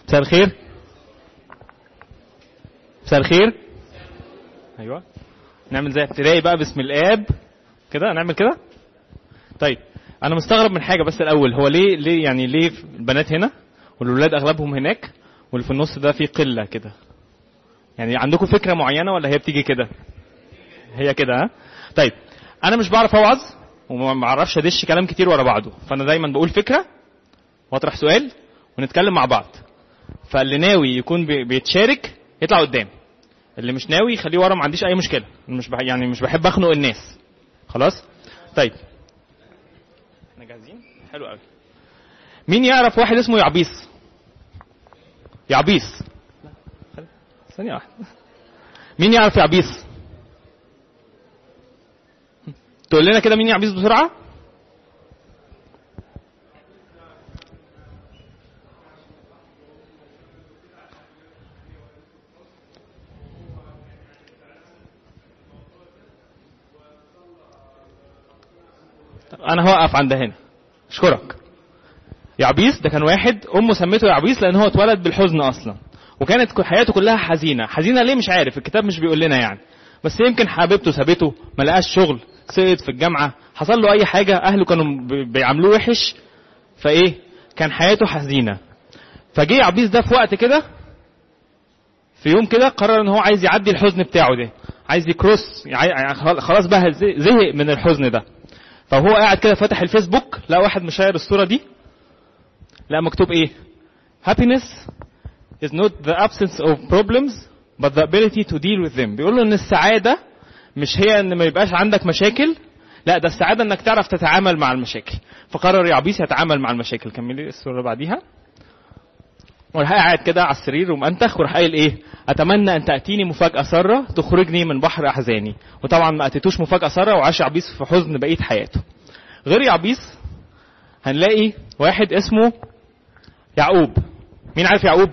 مساء الخير. مساء الخير. ايوه نعمل زي ابتدائي بقى باسم الاب كده، نعمل كده. طيب انا مستغرب من حاجه بس الاول، هو ليه يعني ليه البنات هنا والولاد اغلبهم هناك واللي في النص ده في قله كده؟ يعني عندكم فكره معينه ولا هي بتيجي كده؟ هي كده ها. طيب انا مش بعرف اوعظ وما بعرفش ادش كلام كتير ورا بعضه، فانا دايما بقول فكره واطرح سؤال ونتكلم مع بعض. فاللي ناوي يكون بيتشارك يطلع قدام، اللي مش ناوي خليه ورا، ما عنديش اي مشكله. يعني مش بحب اخنق الناس. خلاص طيب احنا جاهزين؟ حلو قوي. مين يعرف واحد اسمه يعبيس؟ يعبيس ثانيه واحده. مين يعرف يعبيس؟ تقول لنا كده مين يعبيس بسرعه. انا هوقف عند هنا. اشكرك. يعبيس ده كان واحد امه سميته يعبيس لان هو اتولد بالحزن اصلا، وكانت حياته كلها حزينه. حزينه ليه مش عارف، الكتاب مش بيقول لنا يعني، بس يمكن حبيبته سابته، ما لقاش شغل، سقط في الجامعه، حصل له اي حاجه، اهله كانوا بيعاملوه وحش، فايه كان حياته حزينه. فجه يعبيس ده في وقت كده، في يوم كده قرر ان هو عايز يعدي الحزن بتاعه ده، عايز يكروس، خلاص بقى زهق من الحزن ده. فهو قاعد كده فتح الفيسبوك، لقى واحد مشاير الصورة دي، لقى مكتوب ايه؟ happiness is not the absence of problems but the ability to deal with them. بيقول له ان السعادة مش هي ان ما يبقاش عندك مشاكل، لا ده السعادة انك تعرف تتعامل مع المشاكل. فقرر يعبيس يتعامل مع المشاكل. كملي الصورة اللي بعديها. وراح قاعد كده على السرير ومأنتخ، وراح قايل ايه؟ اتمنى ان تأتيني مفاجأة سارة تخرجني من بحر احزاني. وطبعا ما اتيتوش مفاجأة سارة، وعاش يعبيس في حزن بقية حياته. غير يعبيس هنلاقي واحد اسمه يعقوب. مين عارف يعقوب؟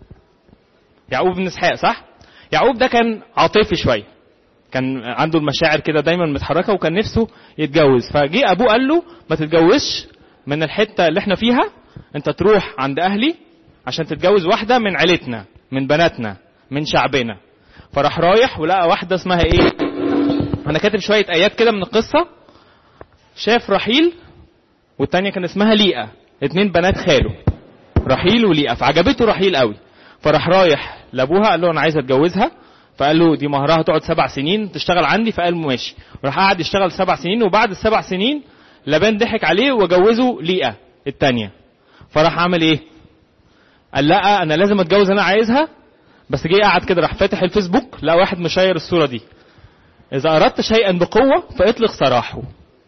يعقوب بن اسحاق صح؟ يعقوب ده كان عاطفي شويه، كان عنده المشاعر كده دايما متحركه، وكان نفسه يتجوز. فجه ابوه قال له ما تتجوزش من الحته اللي احنا فيها، انت تروح عند اهلي عشان تتجوز واحده من عيلتنا، من بناتنا، من شعبنا. فراح رايح ولقى واحده اسمها ايه؟ انا كاتب شويه ايات كده من القصه. شاف رحيل والتانية كان اسمها ليئة، 2 بنات خاله، رحيل وليئة. فعجبته رحيل قوي، فراح رايح لابوها قال له انا عايز اتجوزها. فقال له دي مهرها تقعد 7 سنين تشتغل عندي. فقال ماشي، وراح قعد يشتغل 7 سنين. وبعد ال7 سنين لبان ضحك عليه وجوزه ليئة التانية. فراح عمل ايه؟ قال لا انا لازم اتجوز، انا عايزها. بس جه قعد كده، راح فاتح الفيسبوك، لقى واحد مشير الصورة دي: اذا اردت شيئا بقوة فاطلق سراحه،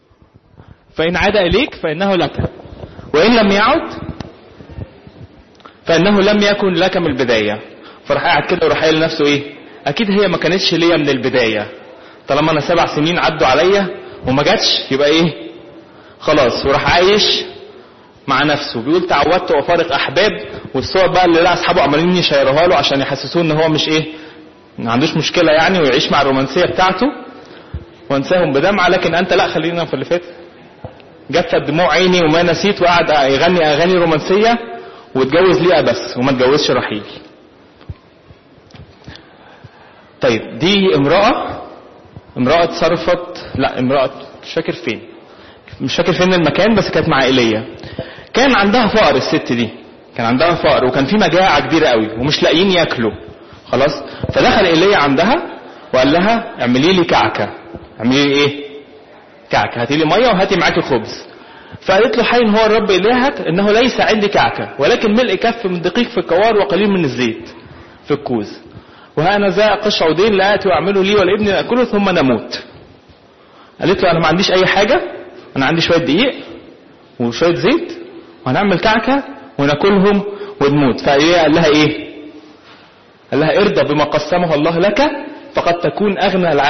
فإن عاد إليك فإنه لك، وإن لم يعد فإنه لم يكن لك من البداية. فراح قاعد كده وراح قايل لنفسه إيه؟ أكيد هي ما كانتش ليا من البداية، طالما أنا 7 سنين عدوا عليا وما جاتش يبقى إيه؟ خلاص. وراح عايش مع نفسه، بيقول تعودت وفارق أحباب. والصور بقى اللي لقى أصحابه عمالين يشيروها له عشان يحسسوه إن هو مش إيه؟ ما عندوش مشكلة يعني، ويعيش مع الرومانسية بتاعته. وانساهم بدمعة، لكن أنت لا، خلينا في اللي فات. جفت دموع عيني وما نسيت، وقعد يغني اغاني رومانسيه، واتجوز ليئة بس وما اتجوزش رحيل. طيب دي امراه تصرفت، لا امراه مش فاكر فين المكان، بس كانت مع ايليا. كان عندها فقر الست دي، كان عندها فقر، وكان في مجاعه كبيره قوي ومش لاقيين ياكلوا خلاص. فدخل ايليا عندها وقال لها اعملي لي كعكه. اعملي لي ايه؟ كعكه، هاتي لي ميه وهاتي معاكي خبز. فقالت له حين هو الرب الهك انه ليس عندي كعكه، ولكن ملء كف من دقيق في الكوار وقليل من الزيت في الكوز. وها انا ذا اقش عودين لا اتي واعمله لي ولابني ناكله ثم نموت. قالت له انا ما عنديش اي حاجه، انا عندي شويه دقيق وشويه زيت، وهنعمل كعكه وناكلهم ونموت. فقال لها ايه؟ قال لها ارضى بما قسمه الله لك، فقد تكون اغنى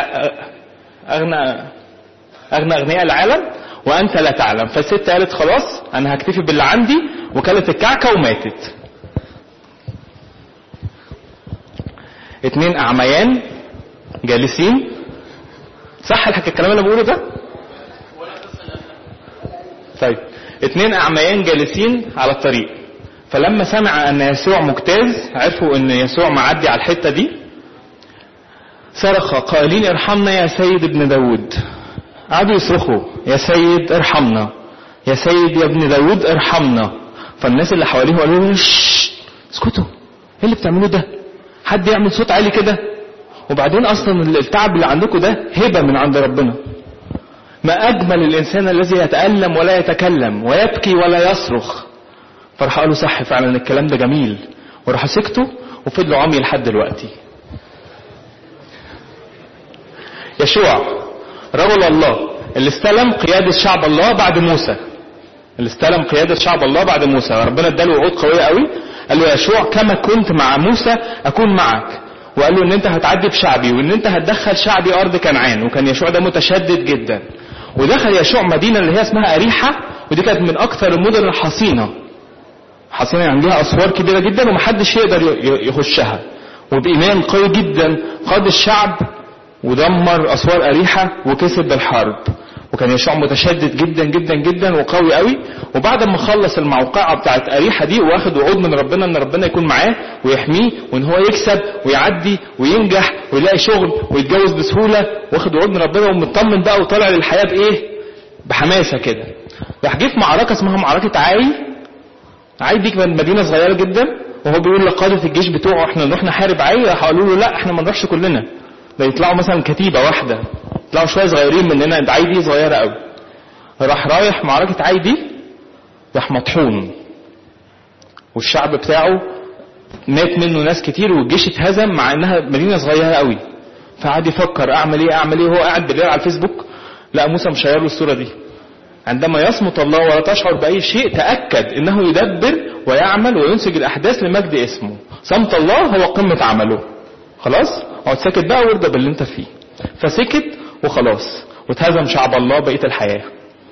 اغنياء العالم وانت لا تعلم. فالست قالت خلاص انا هكتفي باللي عندي، وكلت الكعكه وماتت. 2 أعميان جالسين، صح الكلام اللي بقوله ده؟ طيب 2 أعميان جالسين على الطريق، فلما سمع ان يسوع مجتاز، عرفوا ان يسوع معدي على الحتة دي، صرخ قائلين ارحمنا يا سيد ابن داود. قعدوا يصرخوا يا سيد ارحمنا، يا سيد يا ابن داود ارحمنا. فالناس اللي حواليه قالوا له اسكتوا، ايه اللي بتعملوه ده؟ حد يعمل صوت عالي كده؟ وبعدين اصلا التعب اللي عندكم ده هبة من عند ربنا. ما اجمل الانسان الذي يتألم ولا يتكلم ويبكي ولا يصرخ. فراح قالوا صح فعلا الكلام ده جميل، وراحوا سكتوا وفضلوا عمي لحد دلوقتي. يشوع رجل الله اللي استلم قيادة شعب الله بعد موسى، اللي استلم قيادة شعب الله بعد موسى، ربنا اداله وعود قوية قوي. قال له يشوع كما كنت مع موسى اكون معك، وقال له ان انت هتعدي بشعبي وان انت هتدخل شعبي ارض كنعان. وكان يشوع ده متشدد جدا. ودخل يشوع مدينة اللي هي اسمها أريحة، ودي كانت من اكثر المدن الحصينة، حصينة يعني ليها اسوار كبيرة جدا ومحدش يقدر يخشها. وبإيمان قوي جدا قاد الشعب ودمر اسوار أريحة وكسب بالحرب. وكان يشوع متشدد جدا جدا جدا وقوي قوي. وبعد ما خلص الموقعة بتاعت أريحة دي واخد وعود من ربنا ان ربنا يكون معاه ويحميه وان هو يكسب ويعدي وينجح ويلاقي شغل ويتجوز بسهولة، واخد وعود من ربنا ومطمن بقى وطالع للحياة بايه؟ بحماسة كده. راح جه في معركة اسمها معركة عاي. عاي دي كانت مدينة صغيرة جدا، وهو بيقول لقادة الجيش بتوعه احنا نروح نحارب عاي. راح قالوا له لا احنا ما نروحش كلنا، ده يطلعوا مثلا كتيبة واحدة، يطلعوا شوية صغيرين مننا، عاي دي صغيرة قوي. راح رايح معركة عاي دي، راح مطحون والشعب بتاعه مات منه ناس كتير والجيش اتهزم مع انها مدينة صغيرة قوي. فقعد يفكر اعمل ايه. هو قاعد بالليل على الفيسبوك لقى موسى مشير له الصورة دي. عندما يصمت الله ولا تشعر بأي شيء تأكد انه يدبر ويعمل وينسج الاحداث لمجد اسمه. صمت الله هو قمة عمله. خلاص اقعد ساكت بقى وارضى باللي انت فيه. فسكت وخلاص، واتهزم شعب الله بقية الحياة.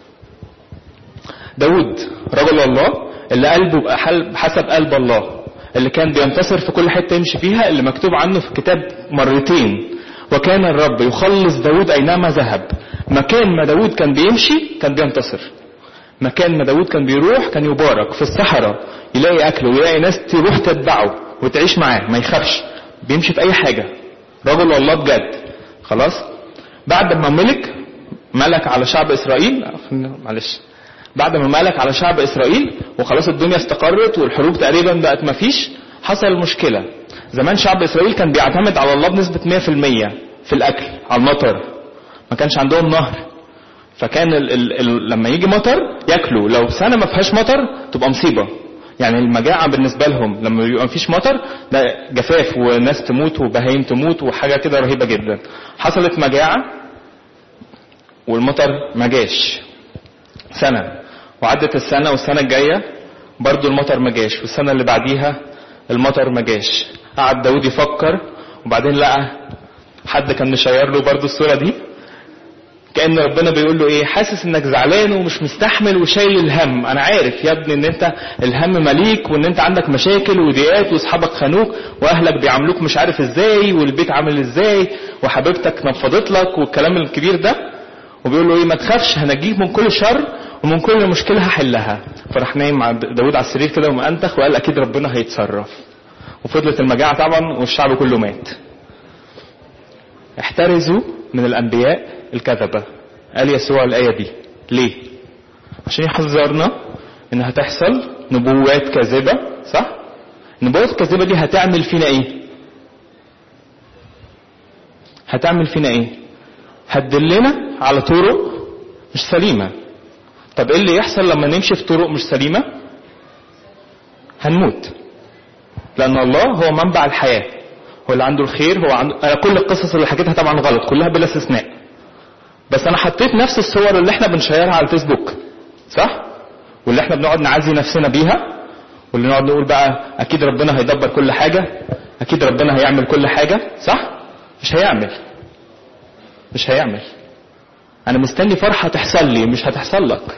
داود رجل الله اللي قلبه بحسب قلب الله، اللي كان بينتصر في كل حتة يمشي فيها، اللي مكتوب عنه في الكتاب مرتين وكان الرب يخلص داود اينما ذهب. مكان ما داود كان بيمشي كان بينتصر، مكان ما داود كان بيروح كان يبارك. في الصحراء يلاقي اكل ويلاقي ناس تروح تتبعه وتعيش معاه، ما يخافش، بيمشي في اي حاجة. رجل الله بجد. خلاص بعد ما ملك على شعب اسرائيل، بعد ما ملك على شعب اسرائيل وخلاص الدنيا استقرت والحروب تقريبا بقت مفيش، حصل مشكلة. زمان شعب اسرائيل كان بيعتمد على الله بنسبة 100% في الاكل، على المطر. ما كانش عندهم نهر، فكان لما يجي مطر ياكلوا. لو سنة ما فيهاش مطر تبقى مصيبة. يعني المجاعة بالنسبة لهم لما يبقى مفيش مطر ده جفاف وناس تموت وبهايم تموت وحاجة كده رهيبة جدا. حصلت مجاعة والمطر ما جاش سنة، وعدت السنة والسنة الجاية برضو المطر ما جاش، والسنة اللي بعديها المطر ما جاش. قعد داود يفكر، وبعدين لقى حد كان مشير له برضو الصورة دي، كأن ربنا بيقول له ايه، حاسس انك زعلان ومش مستحمل وشايل الهم. انا عارف يا ابني ان انت الهم مليك وان انت عندك مشاكل وضيقات واصحابك خانوك واهلك بيعاملوك مش عارف ازاي والبيت عامل ازاي وحبيبتك نفضت لك والكلام الكبير ده. وبيقول له ايه، ما تخافش هنجيك من كل شر ومن كل مشكلة هحلها. فراح نايم مع داود على السرير كده ومأنتخ وقال اكيد ربنا هيتصرف. وفضلت المجاعة طبعا والشعب كله مات. احترزوا من الانبياء الكذبة، قال يسوع الآية دي ليه؟ عشان يحذرنا ان هتحصل نبوات كاذبة. صح؟ النبوات الكاذبة دي هتعمل فينا ايه؟ هتعمل فينا ايه؟ هتدلنا على طرق مش سليمة. طب ايه اللي يحصل لما نمشي في طرق مش سليمة؟ هنموت، لان الله هو منبع الحياة، هو اللي عنده الخير، هو عنده. كل القصص اللي حكيتها طبعا غلط كلها بلا استثناء، بس انا حطيت نفس الصور اللي احنا بنشيرها على الفيسبوك، صح؟ واللي احنا بنقعد نعزي نفسنا بيها، واللي نقعد نقول بقى اكيد ربنا هيدبر كل حاجة، اكيد ربنا هيعمل كل حاجة. صح؟ مش هيعمل. انا مستني فرحة تحصل لي، مش هتحصل لك،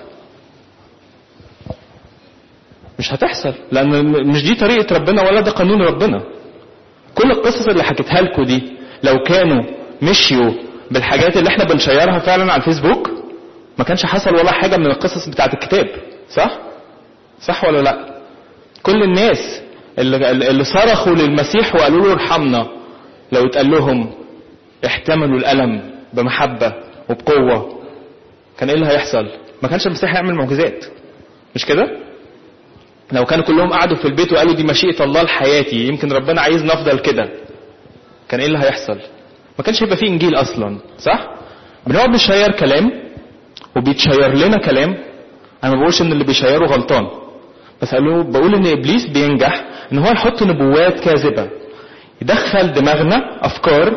مش هتحصل، لان مش دي طريقة ربنا ولا ده قانون ربنا. كل القصص اللي حكيتها لكم دي لو كانوا مشيوا بالحاجات اللي احنا بنشيرها فعلا على الفيسبوك ما كانش حصل ولا حاجة من القصص بتاعت الكتاب. صح ولا لا؟ كل الناس اللي صرخوا للمسيح وقالوا له ارحمنا، لو اتقال لهم احتملوا الألم بمحبة وبقوة، كان ايه اللي هيحصل؟ ما كانش المسيح يعمل معجزات، مش كده؟ لو كانوا كلهم قعدوا في البيت وقالوا دي مشيئة الله لحياتي، يمكن ربنا عايز نفضل كده، كان ايه اللي هيحصل؟ ما كانش يبقى فيه انجيل اصلا، صح؟ بنقعد نشير كلام وبيتشير لنا كلام. انا ما بقولش ان اللي بيشيره غلطان، بس بقول ان ابليس بينجح ان هو يحط نبوات كاذبة، يدخل دماغنا افكار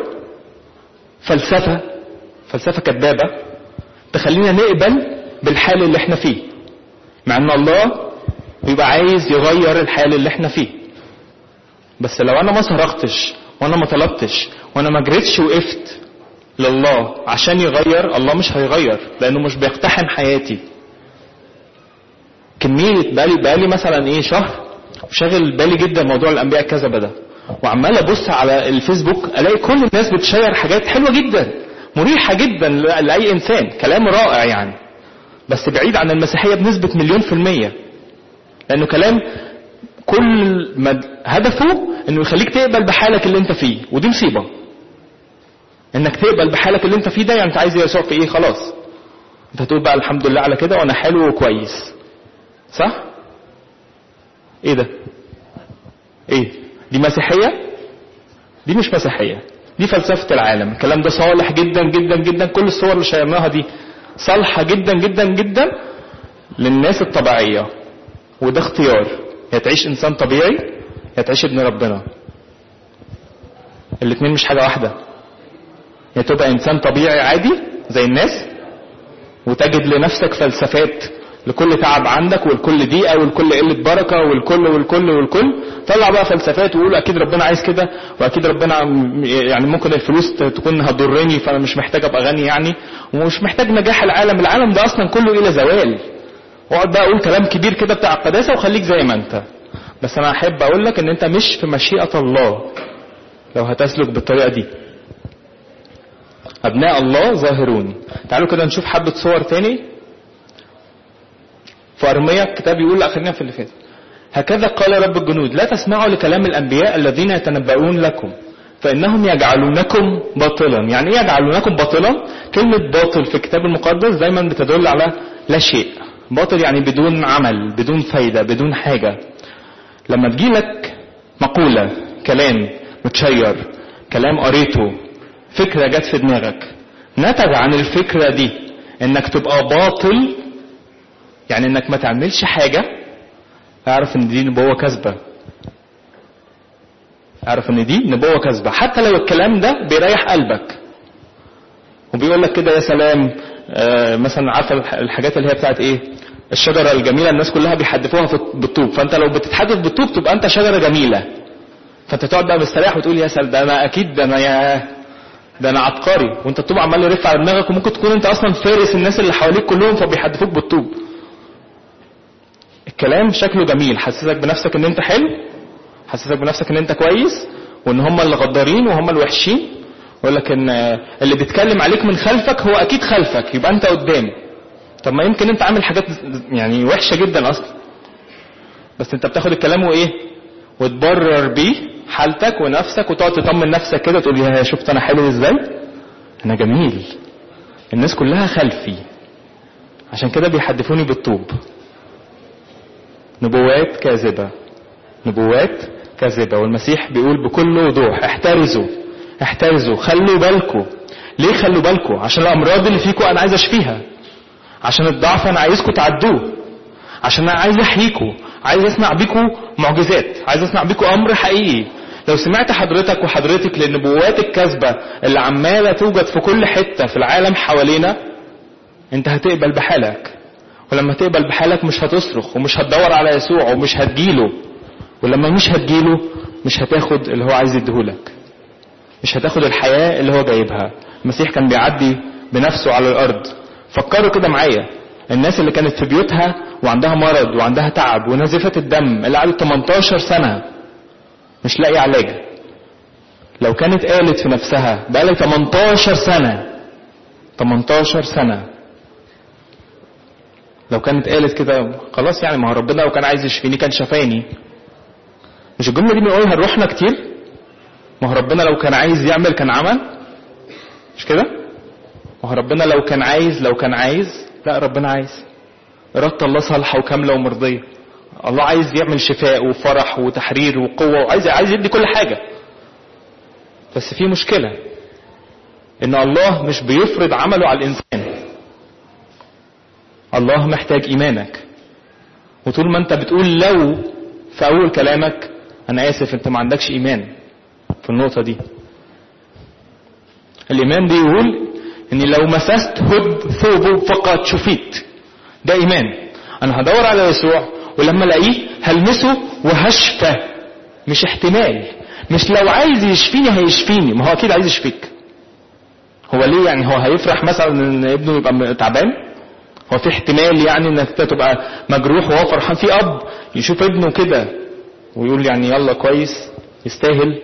فلسفة كذابة تخلينا نقبل بالحال اللي احنا فيه، مع ان الله بيبقى عايز يغير الحال اللي احنا فيه. بس لو انا ما صرختش وانا ما طلبتش وانا ما جريتش وقفت لله عشان يغير، الله مش هيغير لانه مش بيقتحم حياتي. كمية بقالي مثلا شهر وشاغل بالي جدا موضوع الانبياء الكذبة ده، وعمال ابص على الفيسبوك الاقي كل الناس بتشير حاجات حلوة جدا مريحة جدا لأي انسان، كلام رائع يعني، بس بعيد عن المسيحية بنسبة 1,000,000%، لانه كلام كل هدفه انه يخليك تقبل بحالك اللي انت فيه، ودي مصيبة. انك تقبل بحالك اللي انت فيه ده يعني انت عايز يسوع في ايه؟ خلاص انت هتقول بقى الحمد لله على كده وانا حلو وكويس، صح؟ ايه ده؟ ايه دي مسيحية؟ دي مش مسيحية، دي فلسفة العالم. الكلام ده صالح جدا جدا جدا، كل الصور اللي شيرناها دي صالحة جدا جدا جدا للناس الطبيعية، وده اختيار، يا تعيش انسان طبيعي يا تعيش ابن ربنا. الاتنين مش حاجة واحدة، يا تبقى انسان طبيعي عادي زي الناس وتجد لنفسك فلسفات لكل تعب عندك ولكل ضيقه ولكل قله بركه والكل طلع بقى فلسفات وقول اكيد ربنا عايز كده، واكيد ربنا يعني ممكن الفلوس تكون هتضرني فانا مش محتاج ابقى غني يعني، ومش محتاج نجاح العالم ده اصلا كله الى زوال. واقعد بقى اقول كلام كبير كده بتاع القداسه وخليك زي ما انت. بس انا احب اقول لك ان انت مش في مشيئه الله لو هتسلك بالطريقه دي. ابناء الله ظاهرون. تعالوا كده نشوف حبه صور تاني. في أرميا الكتاب يقول، لا خلينا في اللي فات. هكذا قال رب الجنود لا تسمعوا لكلام الأنبياء الذين يتنبؤون لكم فإنهم يجعلونكم باطلا. يعني ايه يجعلونكم باطلا؟ كلمة باطل في الكتاب المقدس دايما بتدل على لا شيء. باطل يعني بدون عمل، بدون فايدة، بدون حاجة. لما تجيلك مقولة، كلام متشير، كلام قريته، فكرة جت في دماغك، نتج عن الفكرة دي انك تبقى باطل، يعني انك ما تعملش حاجة، اعرف ان دي نبوة كاذبة. اعرف ان دي نبوة كاذبة، حتى لو الكلام ده بيريح قلبك وبيقول لك كده يا سلام. مثلا عارفة الحاجات اللي هي بتاعت ايه؟ الشجرة الجميلة الناس كلها بيحدفوها بالطوب، فانت لو بتتحدف بالطوب تبقى انت شجرة جميلة، فانت تقعد بقى مستريح وتقول يا سلام ده انا اكيد ده انا عبقري، وانت الطوب عمال يرف على دماغك، وممكن تكون انت اصلا فارس الناس اللي حواليك كلهم فبيحدفوك بالطوب. الكلام شكله جميل، حسسك بنفسك ان انت حلو، حسسك بنفسك ان انت كويس، وان هم اللي غدارين وهم الوحشين، ويقول لك ان اللي بيتكلم عليك من خلفك هو اكيد خلفك، يبقى انت قدام. طب ما يمكن انت عامل حاجات يعني وحشه جدا اصلا، بس انت بتاخد الكلام وايه وتبرر بيه حالتك ونفسك، وتقعد تطمن نفسك كده وتقول يا شفت انا حلو ازاي، انا جميل، الناس كلها خلفي، عشان كده بيحدفوني بالطوب. نبوات كاذبة، نبوات كاذبة. والمسيح بيقول بكل وضوح احترزوا احترزوا، خلوا بالكم. ليه خلوا بالكم؟ عشان الامراض اللي فيكم انا عايز اشفيها، عشان الضعف انا عايزكم تعدوه، عشان انا عايز احييكم، عايز اسمع بيكم معجزات، عايز اسمع بيكم امر حقيقي. لو سمعت حضرتك وحضرتك للنبوات الكاذبة اللي عمالة توجد في كل حتة في العالم حوالينا، انت هتقبل بحالك، ولما تقبل بحالك مش هتصرخ ومش هتدور على يسوع ومش هتجيله، ولما مش هتجيله مش هتاخد اللي هو عايز يديهولك، مش هتاخد الحياة اللي هو جايبها. المسيح كان بيعدي بنفسه على الارض. فكروا كده معايا، الناس اللي كانت في بيوتها وعندها مرض وعندها تعب ونزفة الدم، اللي قعدت 18 سنة مش لاقي علاج، لو كانت قالت في نفسها بقالي 18 سنة 18 سنة، لو كانت قالت كده خلاص يعني ما هو ربنا لو كان عايز يشفيني كان شفاني، مش الجملة دي بنقولها لروحنا كتير؟ ما هو ربنا لو كان عايز يعمل كان عمل، مش كده؟ ما هو ربنا لو كان عايز لا، ربنا عايز. إرادة الله صالحة وكاملة ومرضية. الله عايز يعمل شفاء وفرح وتحرير وقوة، وعايز يدي كل حاجة. بس في مشكلة، إن الله مش بيفرض عمله على الإنسان. الله محتاج إيمانك. وطول ما أنت بتقول لو في أول كلامك، أنا آسف، أنت ما عندكش إيمان في النقطة دي. الإيمان دي يقول إني لو مسست هد ثوبه فقط شفيت. ده إيمان. أنا هدور على يسوع، ولما الاقيه هلمسه وهشفى. مش احتمال، مش لو عايز يشفيني هيشفيني، ما هو اكيد عايز يشفيك. هو ليه يعني؟ هو هيفرح مثلا ان ابنه يبقى تعبان؟ هو في احتمال يعني انك تبقى مجروح وهو فرحان؟ في اب يشوف ابنه كده ويقول يعني يلا كويس يستاهل؟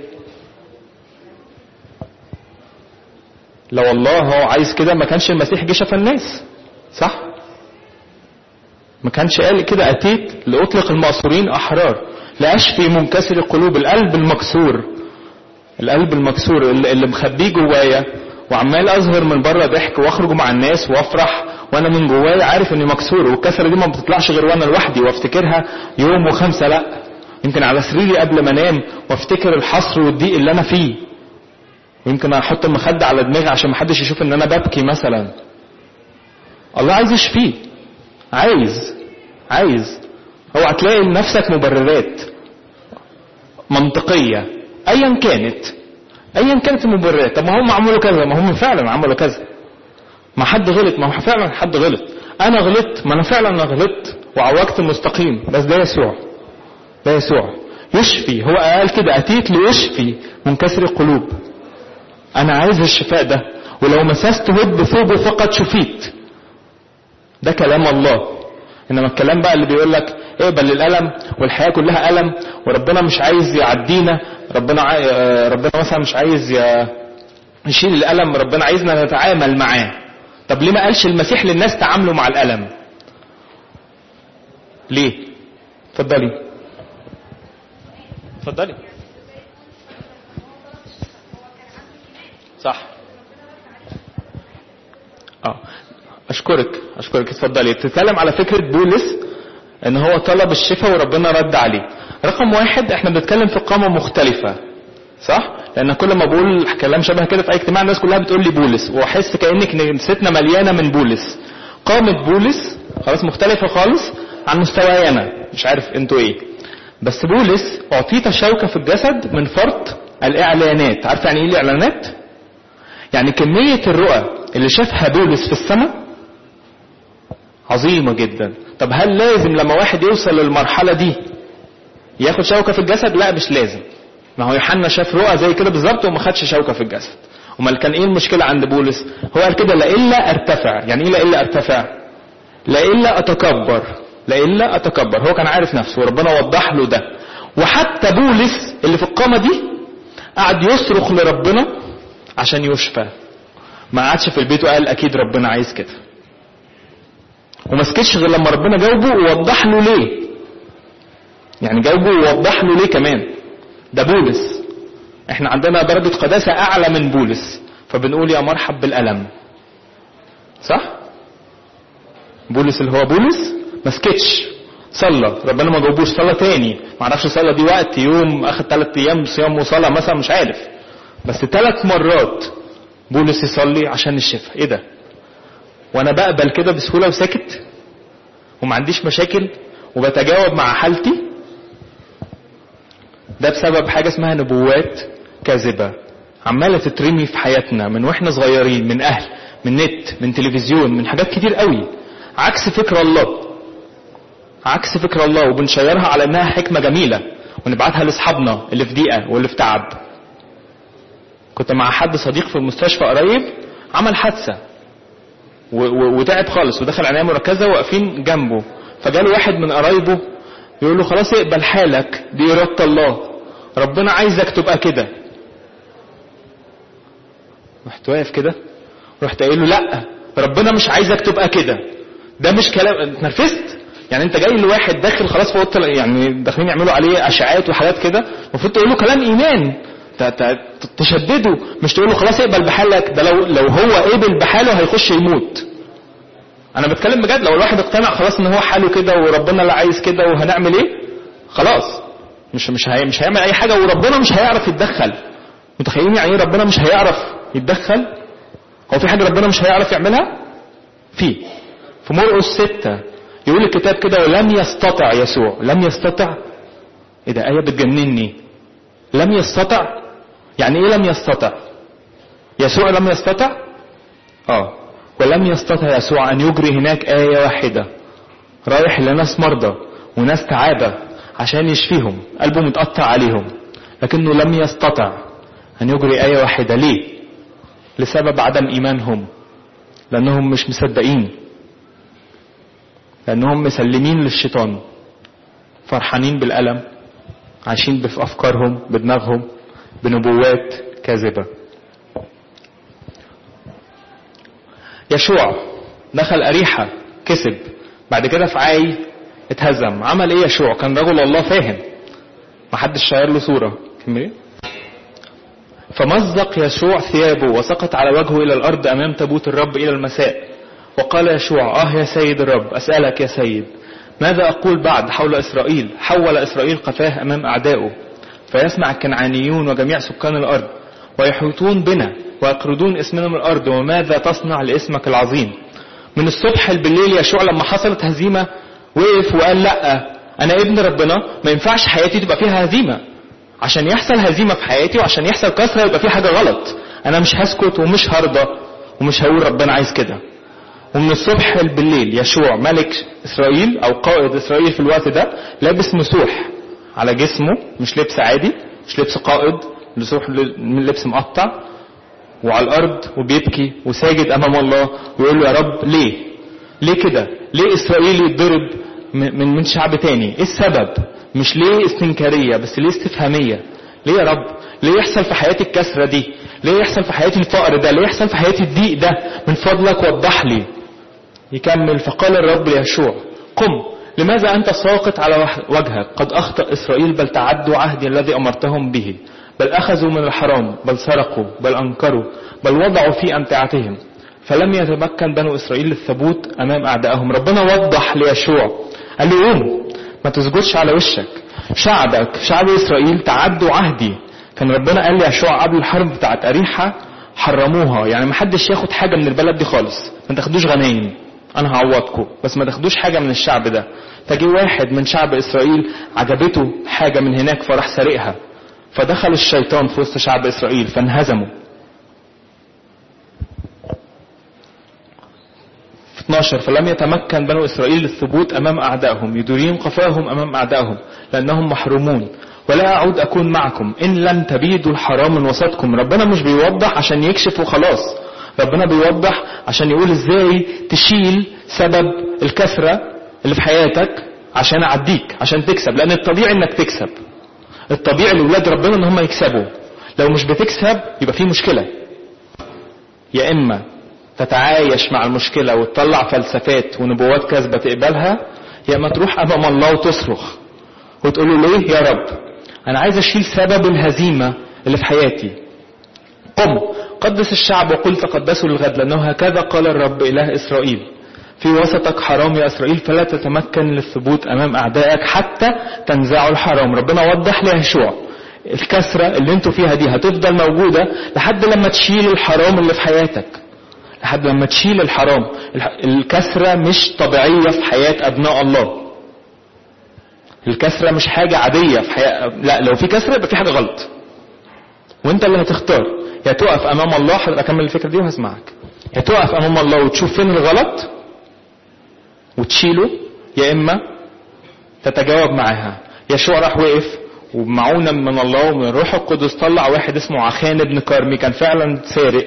لو الله هو عايز كده ما كانش المسيح جه شفى الناس، صح؟ ما كانش قال كده اتيت لاطلق المأسورين احرار لاشفي منكسر القلوب. القلب المكسور اللي مخبيه جوايا، وعمال اظهر من بره ضحك واخرج مع الناس وافرح، وانا من جوايا عارف اني مكسور. والكسره دي ما بتطلعش غير وانا لوحدي وافتكرها يوم وخمسه، لا يمكن على سريري قبل ما انام وافتكر الحصر والضيق اللي انا فيه، ويمكن احط المخده على دماغي عشان ما حدش يشوف ان انا ببكي مثلا. الله عايز يشفيه، عايز. هو هتلاقي لنفسك مبررات منطقيه ايا كانت المبررات. طب ما هم عملوا كذا، ما هم فعلا عملوا كذا. ما حد غلط، ما هو فعلا حد غلط. انا غلطت، ما انا فعلا غلطت وعوجت المستقيم. بس ده يسوع يشفي. هو قال كده اتيت ليشفي منكسر القلوب. انا عايز الشفاء ده، ولو مسست هد ثوبه فقط شفيت. ده كلام الله. انما الكلام بقى اللي بيقول لك اقبل الالم والحياه كلها الم، وربنا مش عايز يعدينا، ربنا مثلا مش عايز يشيل الالم، ربنا عايزنا نتعامل معاه. طب ليه ما قالش المسيح للناس تعاملوا مع الالم؟ ليه؟ اتفضلي. صح. اشكرك. اتفضلي. تتكلم على فكرة بولس ان هو طلب الشفاء وربنا رد عليه. رقم واحد، احنا بنتكلم في قامة مختلفة، صح؟ لان كل ما بقول كلام شبه كده في اي اجتماع الناس كلها بتقول لي بولس، واحس كأنك نفستنا مليانة من بولس. قامة بولس خلاص مختلفة خالص عن مستواي انا، مش عارف انتوا ايه. بس بولس اعطيت شوكة في الجسد من فرط الاعلانات. عارف يعني ايه الاعلانات؟ يعني كمية الرؤى اللي شافها بولس في السماء عظيمة جدا. طب هل لازم لما واحد يوصل للمرحلة دي ياخد شوكة في الجسد؟ لا مش لازم. ما هو يوحنا شاف رؤى زي كده بالظبط وما خدش شوكة في الجسد. امال كان ايه المشكلة عند بولس؟ هو قال كده لإلا ارتفع. يعني ايه لإلا ارتفع؟ لإلا اتكبر. هو كان عارف نفسه وربنا وضح له ده. وحتى بولس اللي في القامة دي قعد يصرخ لربنا عشان يشفى. ما قعدش في البيت وقال اكيد ربنا عايز كده، وما سكتش غير لما ربنا جاوبه ووضح له ليه. يعني جاوبه ووضح له ليه كمان. ده بولس. احنا عندنا درجة قداسة اعلى من بولس، فبنقول يا مرحب بالألم، صح؟ بولس اللي هو بولس ما سكتش، صلى، ربنا ما جاوبوش، صلى تاني. ما عرفش صلى دي وقت يوم اخد 3 ايام صيام وصلاة مثلا، مش عارف، بس 3 مرات بولس يصلي عشان الشفاء. ايه ده؟ وانا بقبل كده بسهولة وساكت وما عنديش مشاكل وبتجاوب مع حالتي؟ ده بسبب حاجة اسمها نبوات كاذبة عمالة تترمي في حياتنا من واحنا صغيرين، من اهل، من نت، من تلفزيون، من حاجات كتير قوي، عكس فكر الله، وبنشيرها على انها حكمة جميلة ونبعتها لاصحابنا اللي في ضيقة واللي في تعب. كنت مع حد صديق في المستشفى قريب، عمل حادثة وتعب خالص ودخل عناية مركزة، واقفين جنبه، فجاله واحد من قرايبه يقول له خلاص اقبل حالك، دي إرادة الله، ربنا عايزك تبقى كده. رحت واقف كده، رحت قايل له لا، ربنا مش عايزك تبقى كده، ده مش كلام. اتنرفزت، يعني انت جاي لواحد داخل خلاص في اوضه، يعني داخلين يعملوا عليه اشعاعات وحاجات كده، المفروض تقول له كلام ايمان، تشدده، مش تقول له خلاص اقبل بحالك. ده لو هو قبل بحاله هيخش يموت. انا بتكلم بجد، لو الواحد اقتنع خلاص ان هو حاله كده وربنا اللي عايز كده وهنعمل ايه، خلاص مش هيعمل اي حاجه وربنا مش هيعرف يتدخل. متخيلين يعني ايه ربنا مش هيعرف يتدخل؟ هو في حاجه ربنا مش هيعرف يعملها؟ في مرقس 6 يقول الكتاب كده: ولم يستطع يسوع. لم يستطع؟ ايه ده؟ ايه بتجنني. لم يستطع يعني ايه؟ لم يستطع يسوع لم يستطع؟ ولم يستطع يسوع ان يجري هناك آية واحدة. رايح لناس مرضى وناس تعابة عشان يشفيهم، قلبه متقطع عليهم، لكنه لم يستطع ان يجري آية واحدة. ليه؟ لسبب عدم ايمانهم، لانهم مش مصدقين، لانهم مسلمين للشيطان، فرحانين بالألم، عايشين بأفكارهم، بدماغهم، بنبوات كاذبة. يشوع دخل أريحة، كسب، بعد كده في عاي اتهزم. عمل ايه يشوع؟ كان رجل الله فاهم، محدش شاير له صورة. فمزق يشوع ثيابه وسقط على وجهه إلى الأرض أمام تابوت الرب إلى المساء. وقال يشوع: يا سيد الرب، أسألك يا سيد، ماذا أقول بعد حول إسرائيل؟ حول إسرائيل قفاه أمام أعدائه، فيسمع الكنعانيون وجميع سكان الأرض ويحيطون بنا ويقردون اسمنا من الأرض، وماذا تصنع لاسمك العظيم؟ من الصبح بالليل يشوع لما حصلت هزيمة وقف وقال: لا، أنا ابن ربنا، ما ينفعش حياتي تبقى فيها هزيمة. عشان يحصل هزيمة في حياتي وعشان يحصل كسرة يبقى في حاجة غلط. أنا مش هسكت ومش هرضى ومش هقول ربنا عايز كده. ومن الصبح بالليل يشوع ملك إسرائيل أو قائد إسرائيل في الوقت ده لابس مسوح على جسمه، مش لبس عادي، مش لبس قائد، لبس مقطع، وعلى الأرض وبيبكي وساجد أمام الله ويقول له: يا رب ليه كده؟ ليه إسرائيل يتضرب من شعب تاني؟ إيه السبب؟ مش ليه استنكارية، بس ليه استفهامية. ليه يا رب؟ ليه يحصل في حياتي الكسرة دي؟ ليه يحصل في حياتي الفقر ده؟ ليه يحصل في حياتي الضيق ده؟ من فضلك وضح لي. يكمل: فقال الرب ليشوع: قم، لماذا أنت ساقط على وجهك؟ قد أخطأ إسرائيل، بل تعدوا عهدي الذي أمرتهم به، بل أخذوا من الحرام، بل سرقوا، بل أنكروا، بل وضعوا في أمتعتهم، فلم يتمكن بنو إسرائيل للثبوت أمام أعدائهم. ربنا وضح ليشوع، قال له: قوم، ما تسجدش على وشك، شعب إسرائيل تعدوا عهدي. كان ربنا قال ليشوع قبل الحرب بتاعت أريحة حرموها، يعني ما حدش ياخد حاجة من البلد دي خالص، ما تاخدوش غنايم، أنا هعوضكم، بس ما تاخدوش حاجة من الشعب ده. فجي واحد من شعب إسرائيل عجبته حاجة من هناك فراح سرقها، فدخل الشيطان في وسط شعب إسرائيل فانهزموا. 12: فلم يتمكن بنو إسرائيل للثبوت أمام أعدائهم، يدورين قفاهم أمام أعدائهم لأنهم محرومون، ولا أعود أكون معكم إن لم تبيدوا الحرام من وسطكم. ربنا مش بيوضح عشان يكشف وخلاص، ربنا بيوضح عشان يقول إزاي تشيل سبب الكسرة اللي في حياتك عشان أعديك، عشان تكسب. لأن الطبيعي إنك تكسب، الطبيعي لأولاد ربنا إن هم يكسبوا. لو مش بتكسب يبقى في مشكلة. يا إما تتعايش مع المشكلة وتطلع فلسفات ونبوات كاذبة تقبلها، يا اما تروح امام الله وتصرخ وتقول له: ليه يا رب؟ انا عايز اشيل سبب الهزيمة اللي في حياتي. قم قدس الشعب وقل تقدسوا للغد، لانه هكذا قال الرب اله اسرائيل: في وسطك حرام يا اسرائيل، فلا تتمكن للثبوت امام اعدائك حتى تنزعوا الحرام. ربنا وضح ليشوع الكسرة اللي انتوا فيها دي هتفضل موجودة لحد لما تشيل الحرام اللي في حياتك، لحد لما تشيل الحرام. الكسرة مش طبيعية في حياة أبناء الله. الكسرة مش حاجة عادية في حياة، لا، لو في كسرة يبقى في حاجة غلط، وانت اللي هتختار. يا تقف أمام الله، هكمل الفكرة دي وهسمعك، يا تقف أمام الله وتشوف فين الغلط وتشيله، يا إما تتجاوب معاها. يشوع راح وقف وبمعونة من الله ومن الروح القدس طلع واحد اسمه عخان ابن كارمي، كان فعلا سارق،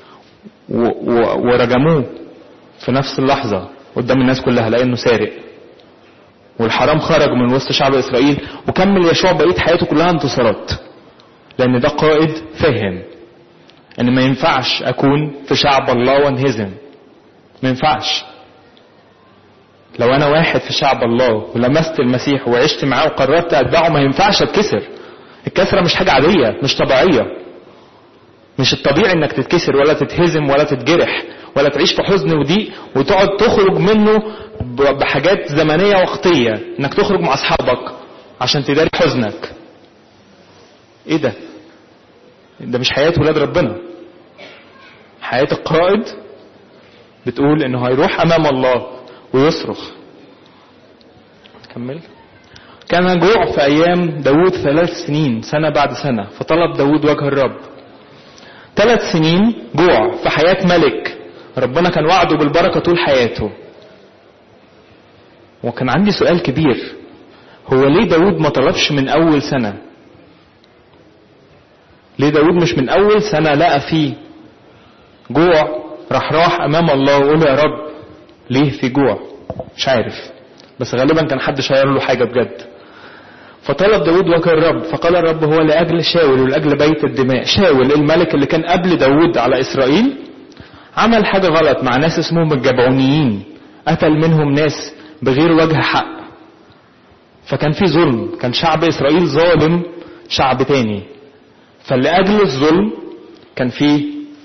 ورجموه في نفس اللحظة قدام الناس كلها لأنه سارق، والحرام خرج من وسط شعب إسرائيل. وكمل يشوع بقية حياته كلها انتصارات، لأن ده قائد فاهم أن ما ينفعش أكون في شعب الله وانهزم، ما ينفعش. لو انا واحد في شعب الله ولمست المسيح وعشت معاه وقررت اتبعه، ما ينفعش اتكسر. الكسرة مش حاجة عادية، مش طبيعية. مش الطبيعي انك تتكسر ولا تتهزم ولا تتجرح ولا تعيش في حزن وضيق وتقعد تخرج منه بحاجات زمنية وقتية، انك تخرج مع اصحابك عشان تداري حزنك. ايه ده؟ ده مش حياة ولاد ربنا. حياة القائد بتقول انه هيروح امام الله ويصرخ. كمل. كان جوع في ايام داود 3 سنين، سنة بعد سنة، فطلب داود وجه الرب. 3 سنين جوع في حياة ملك ربنا كان وعده بالبركة طول حياته. وكان عندي سؤال كبير، هو ليه داود ما طلبش من اول سنة؟ ليه داود مش من اول سنة لقى فيه جوع راح امام الله وقال يا رب ليه في جوع؟ مش عارف، بس غالبا كان حد شاير له حاجة بجد. فطلب داود وجه الرب، فقال الرب هو لأجل شاول ولأجل بيت الدماء. شاول الملك اللي كان قبل داود على إسرائيل عمل حاجة غلط مع ناس اسمهم الجبعونيين، قتل منهم ناس بغير وجه حق، فكان في ظلم. كان شعب إسرائيل ظالم شعب تاني، فلأجل الظلم كان في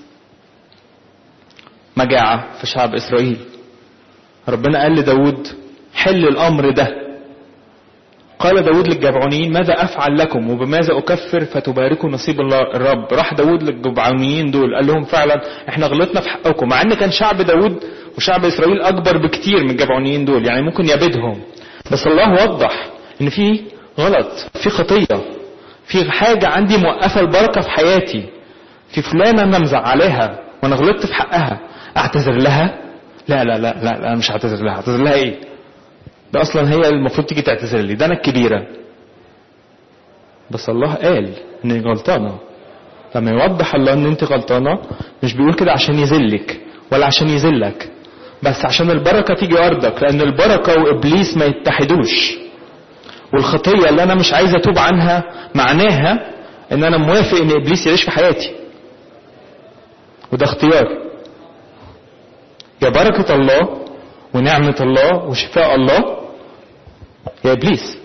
مجاعة في شعب إسرائيل. ربنا قال لداود حل الأمر ده. قال داود للجبعونيين ماذا أفعل لكم وبماذا أكفر فتباركوا نصيب الله الرب؟ راح داود للجبعونيين دول قال لهم فعلا احنا غلطنا في حقكم، مع ان كان شعب داود وشعب إسرائيل أكبر بكتير من الجبعونيين دول، يعني ممكن يبيدهم، بس الله وضح ان في غلط، في خطية، في حاجة عندي موقفة البركة في حياتي، في فلانة انا مزعلها وانا غلطت في حقها، اعتذر لها؟ لا لا لا لا, لا مش هعتذر لها. اعتذر لها ايه؟ ده اصلا هي المفروض تيجي تعتذر لي، ده انا الكبيرة. بس الله قال اني غلطانة. لما يوضح الله ان انت غلطانة مش بيقول كده عشان يذلك ولا عشان يذلك، بس عشان البركة تيجي ارضك، لان البركة وابليس ما يتحدوش. والخطية اللي انا مش عايز اتوب عنها معناها ان انا موافق ان ابليس يعيش في حياتي، وده اختيار. يا بركة الله ونعمة الله وشفاء الله يا ابليس.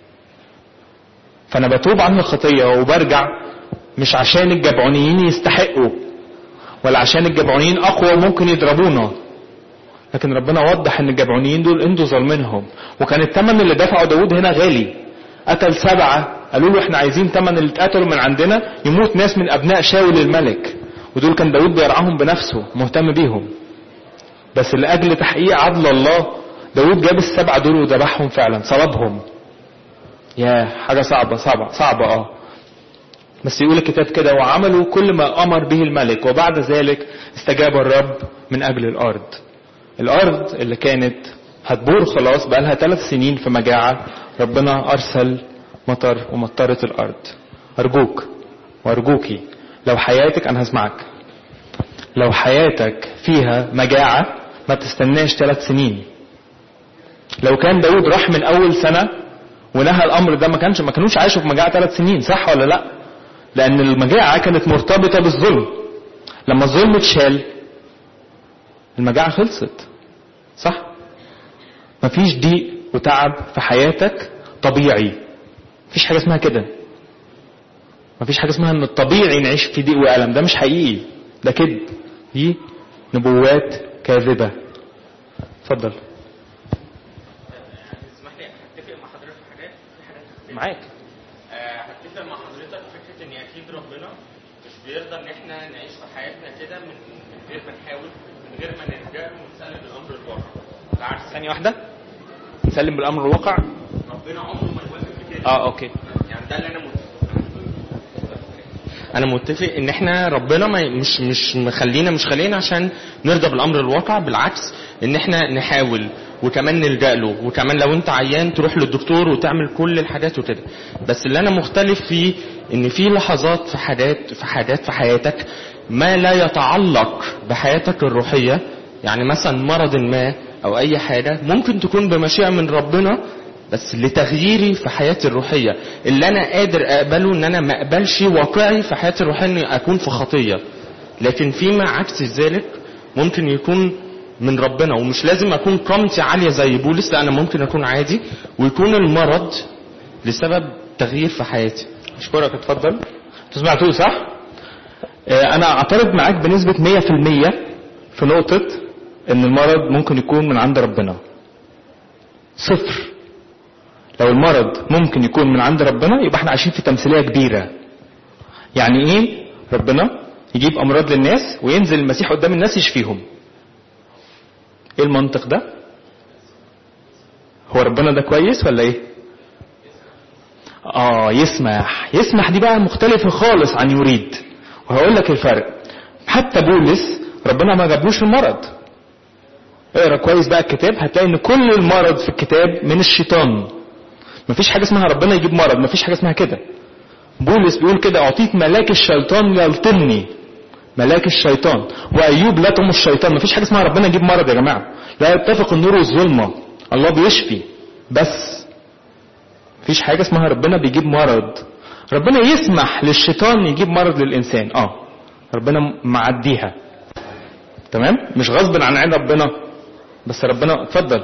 فانا بتوب عن الخطية وبرجع، مش عشان الجبعونيين يستحقوا ولا عشان الجبعونيين اقوى ممكن يضربونا، لكن ربنا وضح ان الجبعونيين دول انتوا ظالمينهم. وكان الثمن اللي دفعه داود هنا غالي. قتل 7، قالوا له احنا عايزين ثمن اللي اتقتلوا من عندنا يموت ناس من ابناء شاول الملك، ودول كان داود بيرعاهم بنفسه مهتم بيهم. بس لأجل تحقيق عدل الله داود جاب 7 دول وذبحهم فعلا، صلبهم. يا حاجة صعبة بس يقول الكتاب كده وعملوا كل ما أمر به الملك، وبعد ذلك استجاب الرب من أجل الأرض اللي كانت هتبور خلاص بقالها 3 سنين في مجاعة. ربنا أرسل مطر ومطرت الأرض. أرجوك وأرجوكي لو حياتك، أنا هسمعك، لو حياتك فيها مجاعة ما تستناش 3 سنين. لو كان داود راح من أول سنة ونهى الأمر ده ما كانوش عايشوا في مجاعة 3 سنين، صح ولا لا؟ لأن المجاعة كانت مرتبطة بالظلم. لما الظلم اتشال المجاعة خلصت، صح؟ مفيش ضيق وتعب في حياتك طبيعي، مفيش حاجة اسمها كده. مفيش حاجة اسمها ان الطبيعي نعيش في ضيق وألم، ده مش حقيقي، ده كذب، دي نبوات كاذبة. اتفضل. اسمح لي هتفق مع حضرتك في حاجات معاك. هتفق مع حضرتك فكرة ان اكيد ربنا مش بيرضى ان احنا نعيش في حياتنا كده من غير ما نحاول، من غير ما نرجع ونسلم بالامر الواقع. بالعكس. ثانية واحدة، نسلم بالامر الواقع. ربنا عمره ما يوافق في كده. اوكي. يعني ده اللي انا متفق ان احنا ربنا مش خلينا عشان نرضى بالامر الواقع، بالعكس ان احنا نحاول وكمان نلجأ له، وكمان لو انت عيان تروح للدكتور وتعمل كل الحاجات وكده. بس اللي انا مختلف فيه ان في لحظات في حاجات في حياتك ما لا يتعلق بحياتك الروحية، يعني مثلا مرض ما او اي حاجة ممكن تكون بمشيئة من ربنا، بس لتغييري في حياتي الروحية اللي انا قادر اقبله، ان انا ما اقبلش واقعي في حياتي الروحية اني اكون في خطية. لكن فيما عكس ذلك ممكن يكون من ربنا، ومش لازم اكون قامتي عالية زي بولس، لا انا ممكن اكون عادي ويكون المرض لسبب تغيير في حياتي. اشكرك. اتفضل. تسمعتوه صح؟ انا اعترض معاك بنسبة 100% في نقطة ان المرض ممكن يكون من عند ربنا. 0. لو المرض ممكن يكون من عند ربنا يبقى احنا عايشين في تمثيلية كبيرة. يعني ايه ربنا يجيب امراض للناس وينزل المسيح قدام الناس يشفيهم؟ ايه المنطق ده؟ هو ربنا ده كويس ولا ايه؟ يسمح دي بقى مختلفة خالص عن يريد. وهقول لك الفرق. حتى بولس ربنا ما جابلوش المرض. اقرا كويس بقى الكتاب هتلاقي ان كل المرض في الكتاب من الشيطان. مفيش حاجة اسمها ربنا يجيب مرض، مفيش حاجة اسمها كده. بولس بيقول كده اعطيت ملاك الشيطان يلطمني. ملاك الشيطان. وايوب لطم الشيطان. مفيش حاجة اسمها ربنا يجيب مرض يا جماعة. لا يتفق النور والظلمة. الله بيشفي بس. مفيش حاجة اسمها ربنا بيجيب مرض. ربنا يسمح للشيطان يجيب مرض للإنسان. ربنا معديها. تمام؟ مش غصب عن عين ربنا. بس ربنا اتفضل.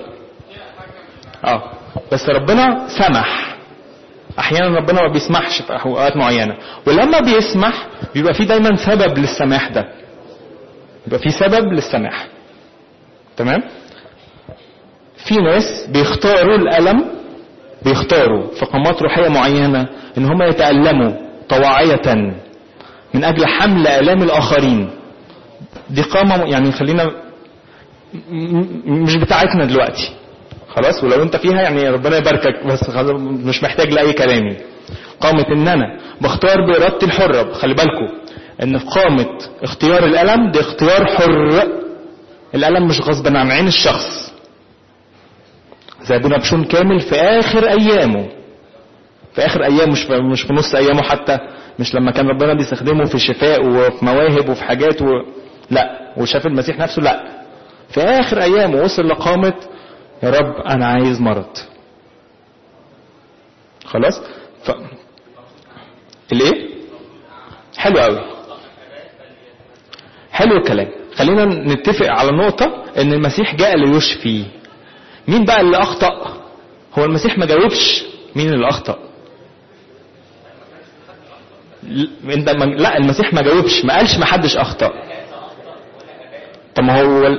بس ربنا سمح. احيانا ربنا ما بيسمحش في اوقات معينة، ولما بيسمح بيبقى فيه دايما سبب للسماح ده. يبقى فيه سبب للسماح. تمام؟ في ناس بيختاروا الألم، بيختاروا في قامات روحية معينة ان هم يتألموا طواعية من اجل حمل آلام الاخرين. دي قامة يعني خلينا مش بتاعتنا دلوقتي خلاص، ولو انت فيها يعني ربنا يباركك، بس مش محتاج لأي كلامي. قامة ان انا بختار بإرادتي الحرة. خلي بالكم ان في قامة اختيار الألم دي اختيار حر. الألم مش غصبا عن عين الشخص. زي ابونا بشون كامل في اخر ايامه، مش في نص ايامه حتى، مش لما كان ربنا بيستخدمه في شفاء وفي مواهب وفي حاجات لا، وشاف المسيح نفسه، لا، في اخر ايامه وصل لقامة يا رب انا عايز مرض. خلاص. الايه؟ حلو قوي، حلو الكلام. خلينا نتفق على نقطة ان المسيح جاء ليشفي. مين بقى اللي اخطأ؟ هو المسيح ما جاوبش مين اللي اخطأ. لا، المسيح ما جاوبش، ما قالش ما حدش اخطأ. طب ما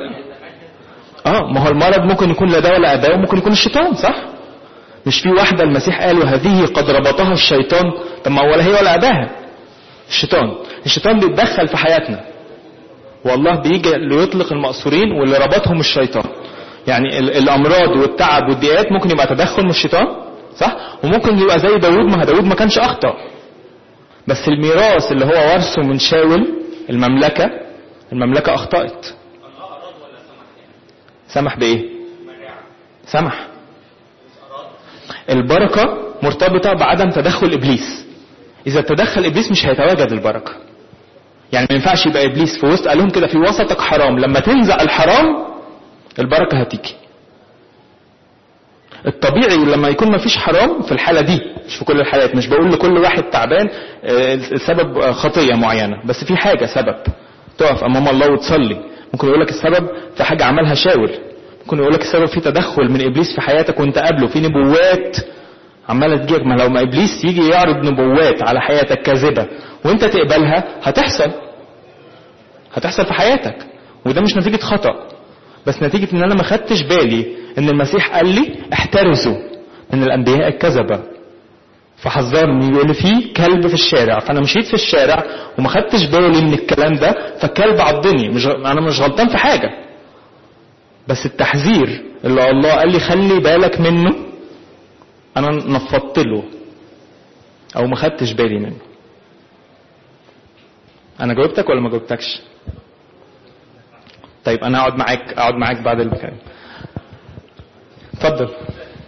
هو المرض ممكن يكون لا ده ولا اباه، وممكن يكون الشيطان، صح؟ مش في واحدة المسيح قال وهذه قد ربطها الشيطان؟ طب ما هو ولا هي ولا اباها. الشيطان بيتدخل في حياتنا، والله بيجي ليطلق المأسورين واللي ربطهم الشيطان. يعني الامراض والتعب والضيقات ممكن يبقى تدخل من الشيطان، صح؟ وممكن يبقى زي داود. ما داود ما كانش اخطأ، بس الميراث اللي هو ورثه من شاول المملكة اخطأت. سمح بايه؟ سمح. البركة مرتبطة بعدم تدخل ابليس. اذا تدخل ابليس مش هيتواجد البركة. يعني ما ينفعش يبقى ابليس في وسط، قال لهم كده في وسطك حرام، لما تنزع الحرام البركة هتيجي. الطبيعي لما يكون ما فيش حرام في الحالة دي، مش في كل الحالات، مش بقول لكل واحد تعبان سبب خطية معينة، بس في حاجة سبب تقف امام الله وتصلي. ممكن يقولك السبب في حاجة عملها شاول، ممكن يقولك السبب في تدخل من ابليس في حياتك وانت قابله، في نبوات عمالة تجيك. ما لو ما ابليس يجي يعرض نبوات على حياتك كاذبة وانت تقبلها، هتحصل في حياتك. وده مش نتيجة خطأ، بس نتيجة ان انا ما خدتش بالي ان المسيح قال لي احترزوا من الانبياء الكذبة، فحذرني، يقول لي في كلب في الشارع، فانا مشيت في الشارع وما خدتش بالي من الكلام ده، فالكلب عضني. انا مش غلطان في حاجة، بس التحذير اللي الله قال لي خلي بالك منه انا نفضت له او ما خدتش بالي منه. انا جاوبتك ولا ما جاوبتكش؟ طيب انا اقعد معاك بعد الكلام. اتفضل.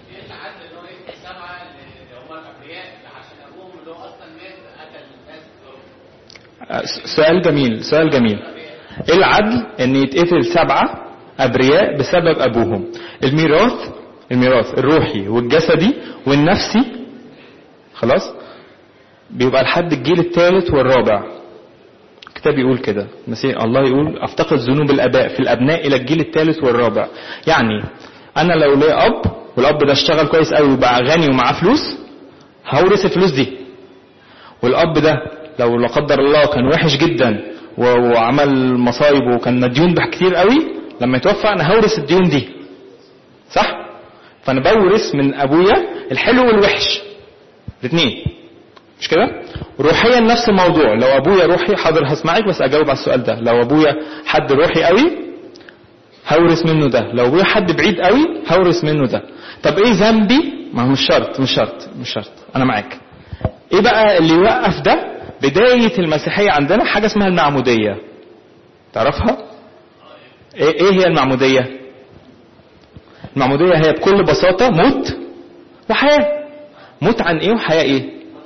سؤال جميل. ايه العدل ان يتقتل 7 ابرياء بسبب ابوهم؟ الميراث الروحي والجسدي والنفسي خلاص بيبقى لحد الجيل الثالث والرابع. الكتاب يقول كده، المسيح الله يقول افتقد ذنوب الاباء في الابناء الى الجيل الثالث والرابع. يعني انا لو لي اب والاب ده اشتغل كويس قوي وبقى غني ومعاه فلوس، هورث الفلوس دي. والاب ده لو لا قدر الله كان وحش جدا وعمل مصايب وكان مديون بكتير قوي، لما يتوفى انا هورث الديون دي، صح؟ فانا بورث من ابويا الحلو والوحش الاثنين، مش كده؟ روحيا نفس الموضوع. لو ابويا روحي، حاضر هسمعك بس اجاوب على السؤال ده. لو ابويا حد روحي قوي هورث منه ده، لو ابويا حد بعيد قوي هورث منه ده. طب ايه ذنبي؟ ما هو مش شرط، انا معاك. ايه بقى اللي يوقف ده؟ بداية المسيحية عندنا حاجة اسمها المعمودية، تعرفها؟ ايه هي المعمودية؟ المعمودية هي بكل بساطة موت وحياة. موت عن ايه وحياة ايه؟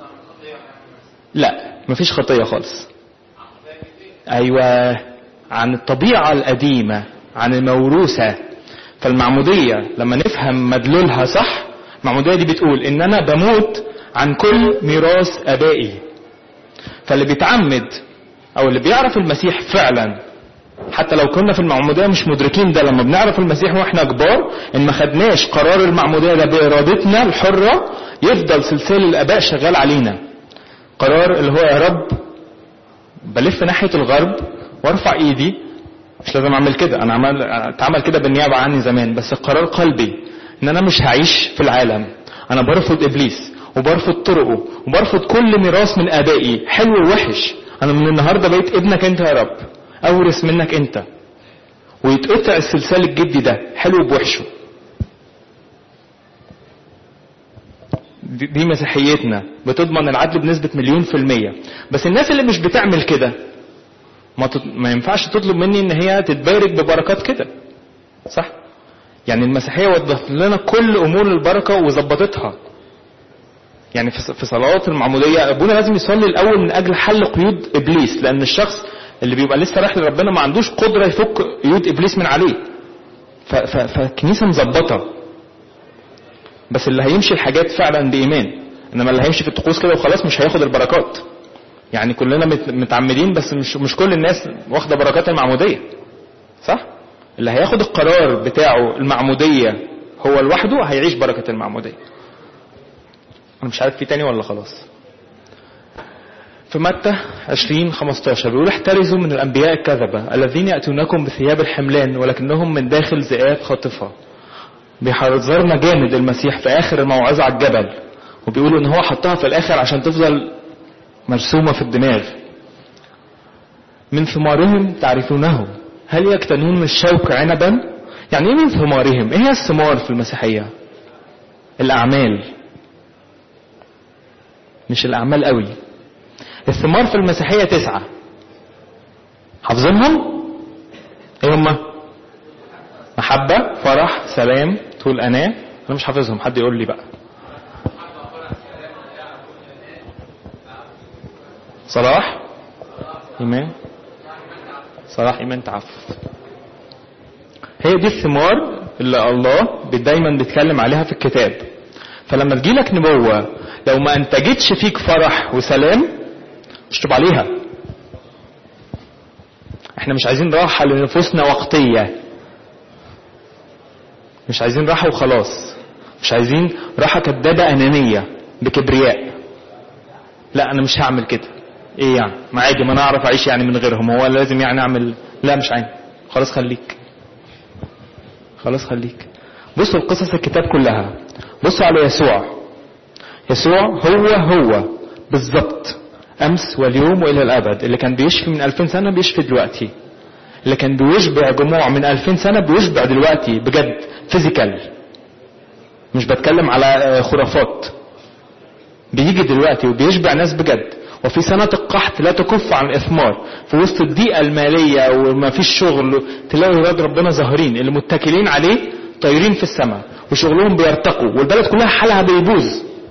لا مفيش خطية خالص. ايوه، عن الطبيعة القديمة، عن الموروثة. فالمعمودية لما نفهم مدلولها صح، المعمودية دي بتقول ان انا بموت عن كل ميراث ابائي. فاللي بيتعمد او اللي بيعرف المسيح فعلا، حتى لو كنا في المعمودية مش مدركين ده، لما بنعرف المسيح واحنا كبار ان ما خدناش قرار المعمودية ده بارادتنا الحرة، يفضل سلسال الاباء شغال علينا. قرار اللي هو يا رب بلف ناحية الغرب وارفع ايدي، مش لازم اعمل كده، انا اتعمل كده بالنيابة عني زمان، بس القرار قلبي ان انا مش هعيش في العالم. انا برفض ابليس وبرفض طرقه وبرفض كل ميراث من ابائي حلو ووحش. انا من النهارده بقيت ابنك انت يا رب، اورث منك انت، ويتقطع السلسال الجدي ده حلو بوحشه. دي مسيحيتنا بتضمن العدل بنسبة 1,000,000%. بس الناس اللي مش بتعمل كده ما ينفعش تطلب مني ان هي تتبارك ببركات كده، صح؟ يعني المسيحية وضحت لنا كل امور البركة وظبطتها. يعني في صلوات المعمودية ابونا لازم يصلي الاول من اجل حل قيود ابليس، لان الشخص اللي بيبقى لسه رايح لربنا ما عندوش قدرة يفك قيود ابليس من عليه. فالكنيسة مظبطة، بس اللي هيمشي الحاجات فعلا بايمان. انما اللي هيمشي في الطقوس كده وخلاص مش هياخد البركات. يعني كلنا متعمدين بس مش كل الناس واخده بركات المعمودية، صح؟ اللي هياخد القرار بتاعه المعمودية هو لوحده هيعيش بركة المعمودية. انا مش عارف في تاني ولا خلاص. في متى 20:15 بيقول احترزوا من الانبياء الكذبة الذين يأتونكم بثياب الحملان ولكنهم من داخل ذئاب خاطفة. بيحذرنا جامد المسيح في اخر الموعظة على الجبل، وبيقولوا ان هو حطها في الاخر عشان تفضل مرسومة في الدماغ. من ثمارهم تعرفونه هل يكتنون من الشوك عنبا؟ يعني ايه من ثمارهم؟ ايه هي الثمار في المسيحية؟ الاعمال، مش الاعمال قوي. الثمار في المسيحية 9 حافظينهم؟ ايه هما؟ محبة، فرح، سلام، طول أناة. انا مش حافظهم، حد يقول لي بقى. صلاح، إيمان، صلاح، إيمان، تعفف. هي دي الثمار اللي الله دايما بيتكلم عليها في الكتاب. فلما تجيلك نبوة لو ما انتجتش فيك فرح وسلام اشطب عليها. احنا مش عايزين راحة لنفوسنا وقتية، مش عايزين راحة وخلاص، مش عايزين راحة كدابة أنانية بكبرياء. لا أنا مش هعمل كده. إيه يعني؟ ما عادي، ما أنا أعرف أعيش يعني من غيرهم، هو لازم يعني أعمل؟ لا مش عادي، خلاص خليك، خلاص خليك. بصوا القصص الكتاب كلها، بصوا على يسوع. يسوع هو بالضبط أمس واليوم وإلى الأبد. اللي كان بيشفي من 2000 سنة بيشفي دلوقتي، اللي كان بيشبع جموع من 2000 سنة بيشبع دلوقتي بجد، فيزيكال، مش بتكلم على خرافات. بيجي دلوقتي وبيشبع ناس بجد. وفي سنة القحط لا تكف عن إثمار. في وسط الضيقة المالية وما فيش شغل تلاقي ولاد ربنا ظاهرين، اللي متكلين عليه طايرين في السماء وشغلهم بيرتقوا، والبلد كلها حالها بيبوظ،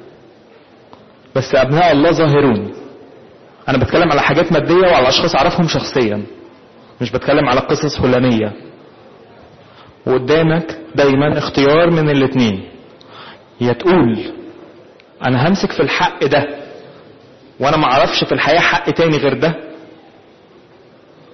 بس أبناء الله ظاهرون. أنا بتكلم على حاجات مادية وعلى أشخاص أعرفهم شخصيا، مش بتكلم على قصص فلانية. وقدامك دايما اختيار من الاثنين، يا تقول انا همسك في الحق ده وانا ما اعرفش في الحياة حق تاني غير ده،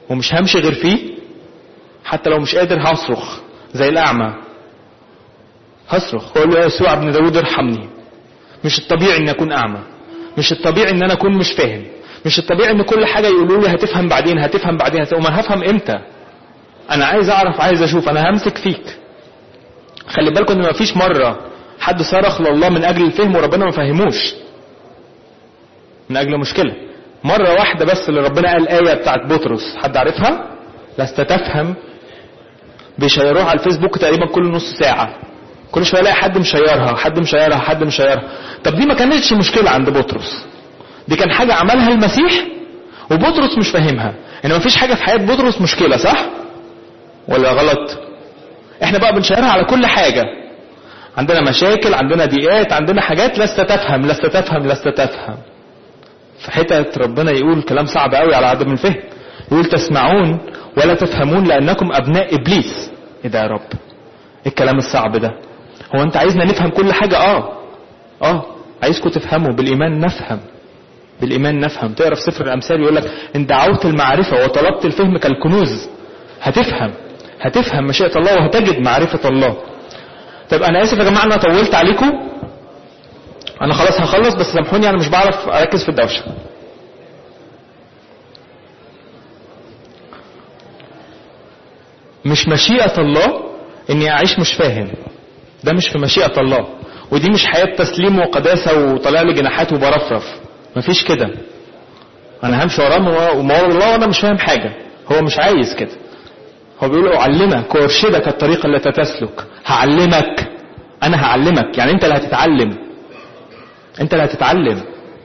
ومش همشي غير فيه، حتى لو مش قادر هصرخ زي الأعمى، هصرخ واقول له يا يسوع ابن داود ارحمني. مش الطبيعي ان اكون اعمى، مش الطبيعي ان انا اكون مش فاهم، مش الطبيعي ان كل حاجه يقولوا لي هتفهم بعدين هتفهم بعدين. وما هفهم امتى؟ انا عايز اعرف، عايز اشوف، انا همسك فيك. خلي بالكم ان ما فيش مره حد صرخ لله من اجل الفهم وربنا ما فهموش من اجل مشكله. مره واحده بس اللي ربنا قال ايه بتاعت بطرس، حد عارفها؟ لست تفهم. بيشيروها على الفيسبوك تقريبا كل نص ساعه، كل شويه الاقي حد مشيرها حد مشيرها حد مشيرها. طب دي ما كانتش مشكله عند بطرس، دي كان حاجه عملها المسيح وبطرس مش فاهمها. ان ما فيش حاجه في حياه بطرس مشكله، صح ولا غلط؟ احنا بقى بنشيرها على كل حاجه، عندنا مشاكل، عندنا ضيقات، عندنا حاجات لست تفهم لست تفهم لست تفهم. في حته ربنا يقول كلام صعب قوي على عدم الفهم، يقول تسمعون ولا تفهمون لانكم ابناء ابليس. ايه ده يا رب؟ ايه الكلام الصعب ده؟ هو انت عايزنا نفهم كل حاجه؟ عايزكم تفهموا بالايمان، نفهم بالايمان نفهم. تقرا في سفر الامثال يقول لك ان دعوت المعرفه وطلبت الفهم كالكنوز. هتفهم مشيئه الله وهتجد معرفه الله. طب انا اسف يا جماعه انا طولت عليكم، انا خلاص هخلص، بس سامحوني انا مش بعرف اركز في الدوشه. مش مشيئه الله اني اعيش مش فاهم، ده مش في مشيئه الله، ودي مش حياه تسليم وقداسه وطلع لي جناحات وبرفرف. مفيش كده. انا همشي وراه ومورا الله وانا مش فاهم حاجه. هو مش عايز كده. هو بيقول اعلمك وارشدك الطريق التي تسلك. هعلمك، انا هعلمك، يعني انت اللي هتتعلم، انت اللي هتتعلم.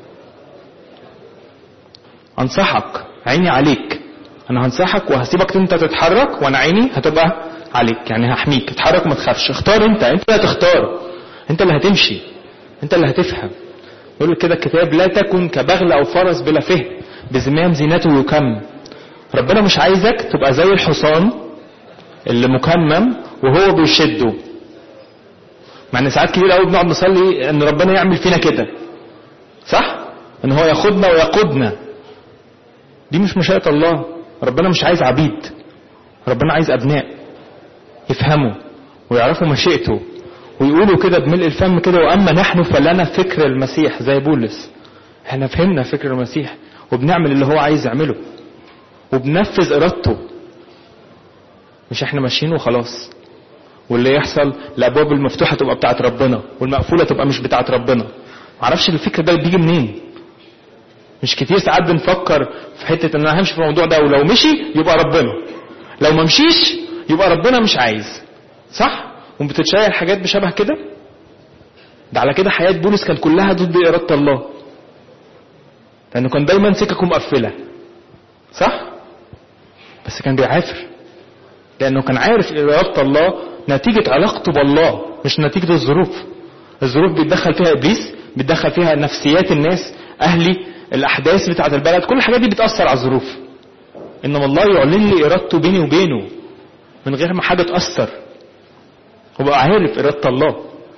انصحك، عيني عليك، انا هنصحك وهسيبك انت تتحرك وانا عيني هتبقى عليك، يعني هحميك. اتحرك وما تخافش، اختار انت اللي هتختار، انت اللي هتمشي، انت اللي هتفهم. يقول كده الكتاب لا تكن كبغل او فرس بلا فهم بزمام زينته يكم. ربنا مش عايزك تبقى زي الحصان اللي مكمم وهو بيشده. مع ان ساعات كتير قوي بنقعد نصلي ان ربنا يعمل فينا كده، صح؟ ان هو ياخدنا ويقودنا. دي مش مشيئة الله. ربنا مش عايز عبيد، ربنا عايز ابناء يفهموا ويعرفوا مشيئته ويقولوا كده بملء الفم كده واما نحن فلنا فكر المسيح. زي بولس، احنا فهمنا فكر المسيح وبنعمل اللي هو عايز يعمله وبنفذ ارادته. مش احنا ماشيين وخلاص واللي يحصل الابواب المفتوحه تبقى بتاعت ربنا والمقفوله تبقى مش بتاعت ربنا. معرفش الفكر ده بيجي منين. مش كتير ساعات بنفكر في حته ان انا همشي في الموضوع ده ولو مشي يبقى ربنا، لو ما مشيش يبقى ربنا مش عايز، صح؟ وبتتشير حاجات بشبه كده. ده على كده حياه بولس كان كلها ضد اراده الله، لانه كان دايما سككه مقفله، صح؟ بس كان بيعافر لانه كان عارف اراده الله نتيجه علاقته بالله، مش نتيجه الظروف. الظروف بيتدخل فيها ابليس، بيتدخل فيها نفسيات الناس، اهلي، الاحداث بتاعه البلد، كل الحاجات دي بتاثر على الظروف. انما الله يعلن لي ارادته بيني وبينه من غير ما حاجه تاثر، وبقى عارف اراده الله.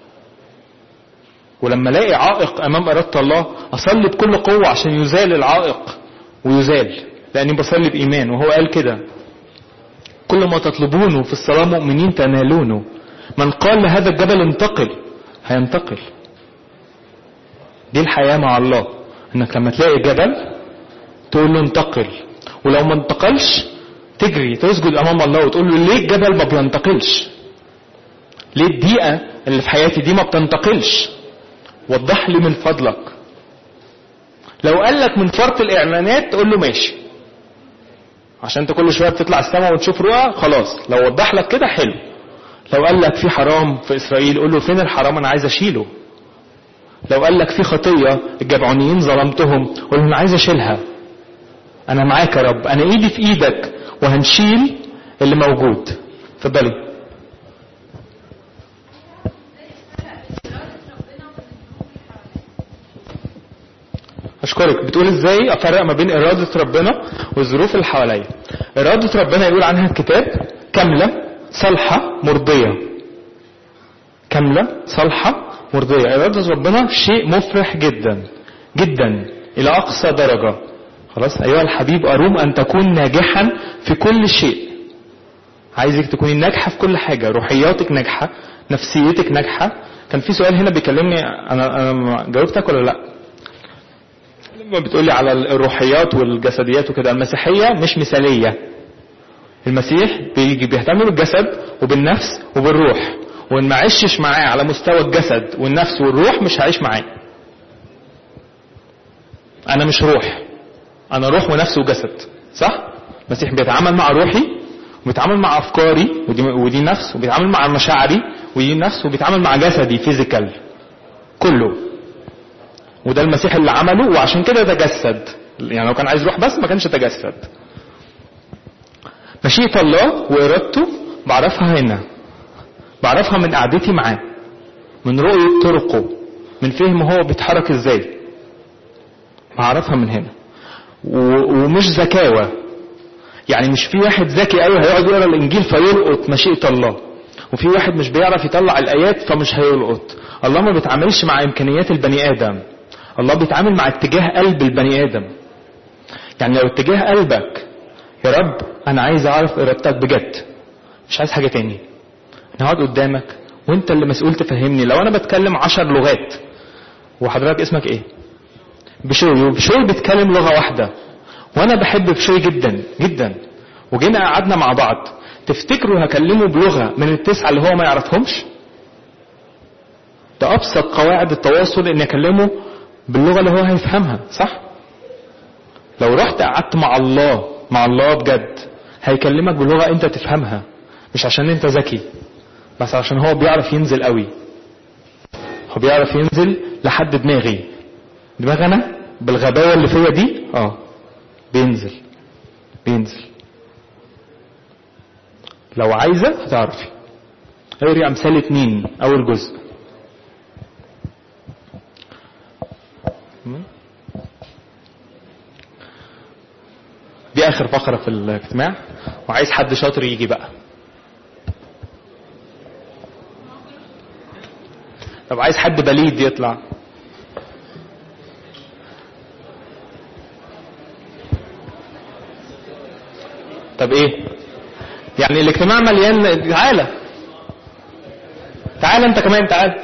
ولما الاقي عائق امام اراده الله اصلي بكل قوه عشان يزال العائق ويزال، لاني بصلي بايمان. وهو قال كده كل ما تطلبونه في الصلاه مؤمنين تنالونه. من قال لهذا الجبل انتقل هينتقل. دي الحياه مع الله، انك لما تلاقي جبل تقول له انتقل، ولو ما انتقلش تجري تسجد امام الله وتقول له ليه الجبل ما بينتقلش؟ ليه الضيقه اللي في حياتي دي ما بتنتقلش؟ وضح لي من فضلك. لو قال لك من فرط الاعلانات تقول له ماشي، عشان انت كل شويه بتطلع السماء وتشوف رؤى، خلاص لو وضح لك كده حلو. لو قال لك في حرام في اسرائيل قول له فين الحرام انا عايز اشيله. لو قال لك في خطيه الجبعونيين ظلمتهم قول له انا عايز اشيلها. انا معاك يا رب، انا ايدي في ايدك وهنشيل اللي موجود. اتفضلي. اشكرك. بتقول ازاي افرق ما بين اراده ربنا والظروف اللي حواليا؟ اراده ربنا يقول عنها الكتاب كامله صالحه مرضيه. كامله صالحه مرضيه. اراده ربنا شيء مفرح جدا جدا الى اقصى درجه. خلاص. ايها الحبيب اروم ان تكون ناجحا في كل شيء. عايزك تكوني ناجحه في كل حاجه، روحياتك ناجحه، نفسيتك ناجحه. كان في سؤال هنا بيكلمني، انا جاوبتك ولا لا؟ لما بتقولي على الروحيات والجسديات وكده، المسيحيه مش مثاليه. المسيح بيجي بيهتم بالجسد وبالنفس وبالروح، وان ما عشش معاه على مستوى الجسد والنفس والروح مش هعيش معاه. انا مش روح، انا روح ونفس وجسد، صح؟ المسيح بيتعامل مع روحي وبيتعامل مع افكاري ودي نفس، وبيتعامل مع مشاعري ودي نفس، وبيتعامل مع جسدي فيزيكال كله. وده المسيح اللي عمله، وعشان كده تجسد. يعني لو كان عايز روح بس ما كانش تجسد. مشيئة الله وإرادته بعرفها هنا، بعرفها من قعدتي معاه، من رؤية طرقه، من فهم هو بيتحرك ازاي، بعرفها من هنا. ومش ذكاوة. يعني مش في واحد ذكي قوي هيقعد يقرا الانجيل فيلقط مشيئة الله، وفي واحد مش بيعرف يطلع الايات فمش هيلقط. الله ما بيتعاملش مع امكانيات البني ادم، الله بيتعامل مع اتجاه قلب البني ادم. يعني لو اتجاه قلبك يا رب انا عايز اعرف ارادتك بجد، مش عايز حاجة تاني، انا هقعد قدامك وانت اللي مسؤول تفهمني. لو انا بتكلم 10 لغات، وحضرتك اسمك ايه؟ بشوي، وبشوي بيتكلم لغة واحدة، وانا بحب بشوي جدا جدا، وجينا قعدنا مع بعض، تفتكروا هكلمه بلغة من ال9 اللي هو ما يعرفهمش؟ ده ابسط قواعد التواصل ان اكلمه باللغة اللي هو هيفهمها، صح؟ لو رحت قعدت مع الله بجد، هيكلمك بلغة انت تفهمها، مش عشان انت ذكي، بس عشان هو بيعرف ينزل قوي. هو بيعرف ينزل لحد دماغنا بالغباوة اللي فيها دي، بينزل. لو عايزة هتعرفي. اقري امثال 2 اول جزء. دي اخر فقرة في الاجتماع، وعايز حد شاطر يجي بقى. طب عايز حد بليد يطلع. طب ايه يعني الاجتماع مليان؟ تعال انت كمان، تعال.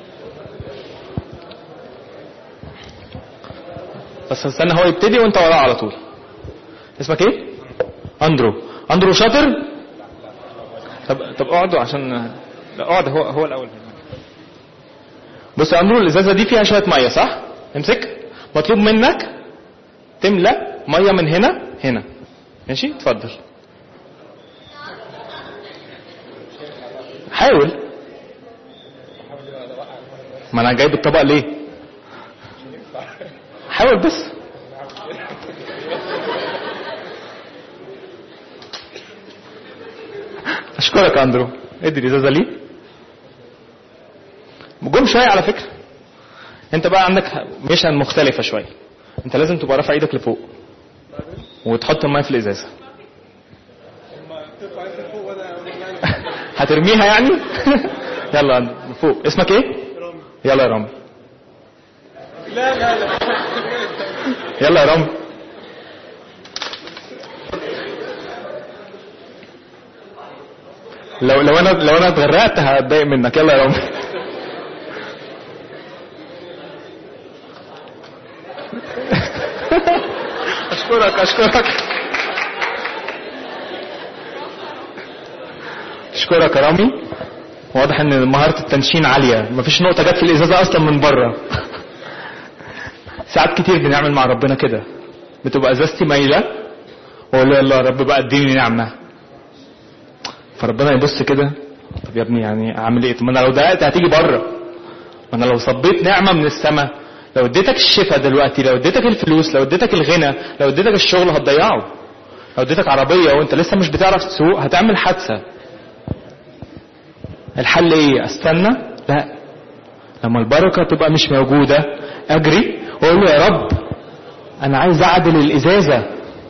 بس استنى هو يبتدي وانت وراه على طول. اسمك ايه؟ اندرو شاطر. طب اقعدوا عشان لا اقعد. هو الاول. بص يا اندرو، الازازه دي فيها شويه ميه، صح؟ امسك. مطلوب منك تملى ميه من هنا. ماشي، اتفضل. حاول. ما انا جايب الطبق ليه؟ حاول بس. اشكرك يا اندرو. ادي الازازه ليه. جم شويه على فكره. انت بقى عندك ميشن مختلفه شويه. انت لازم تبقى رافع ايدك لفوق وتحط الميه في الازازه. هترميها يعني؟ يلا فوق. اسمك ايه؟ رامي. يلا يا رامي. لا يلا يا رامي. لو انا اتغرقت هتضايق منك. يلا يا رامي. اشكرك يا رامي. واضح ان مهارة التنشين عالية، مفيش نقطة جت في الازازة اصلا من بره. ساعات كتير بنعمل مع ربنا كده، بتبقى ازازتي مايلة واقول له يلا يا رب بقى اديني نعمة، فربنا يبص كده، طب يا ابني يعني اعمل ايه؟ طب ما انا لو دققت هتيجي بره، ما انا لو صبيت نعمة من السماء، لو اديتك الشفاء دلوقتي، لو اديتك الفلوس، لو اديتك الغنى، لو اديتك الشغل هتضيعه. لو اديتك عربية وانت لسه مش بتعرف تسوق هتعمل حادثة. الحل ايه؟ استنى؟ لا، لما البركة تبقى مش موجودة اجري واقول له يا رب انا عايز اعدل الازازة.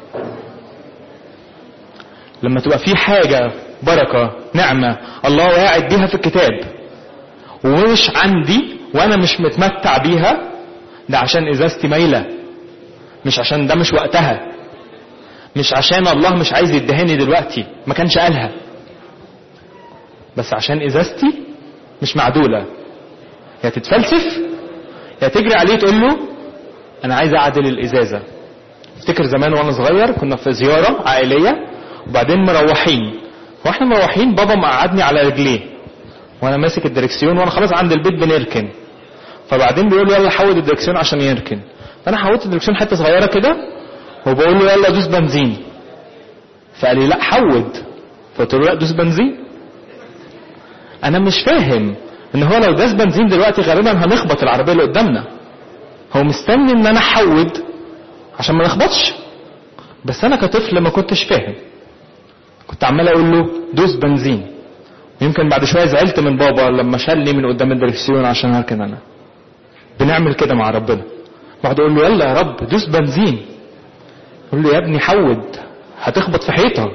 لما تبقى في حاجة بركة نعمة الله واعد بيها في الكتاب ومش عندي وانا مش متمتع بيها، ده عشان ازازتي مايلة، مش عشان ده مش وقتها، مش عشان الله مش عايز يدهني دلوقتي، ما كانش قالها، بس عشان ازازتي مش معدولة، يا تتفلسف يا تجري عليه تقول له انا عايز اعدل الازازة. افتكر زمان وانا صغير كنا في زيارة عائلية وبعدين مروحين، واحنا مروحين بابا مقعدني على رجليه وانا ماسك الدركسيون وانا خلاص عند البيت بنركن، فبعدين بيقول لي يلا حود الدركسيون عشان يركن، فانا حودت الدركسيون حته صغيره كده وبقول له يلا دوس بنزين، فقال لي لا حود، فقلت له لا دوس بنزين. انا مش فاهم ان هو لو داس بنزين دلوقتي غالبا هنخبط العربيه اللي قدامنا، هو مستني ان انا احود عشان ما نخبطش، بس انا كطفل ما كنتش فاهم، كنت عمال اقول له دوس بنزين، ويمكن بعد شويه زعلت من بابا لما شالني من قدام الدركسيون عشان اركن. انا بنعمل كده مع ربنا، بعد اقول له يلا يا رب دوس بنزين، يقول له يا ابني حود هتخبط في حيطه،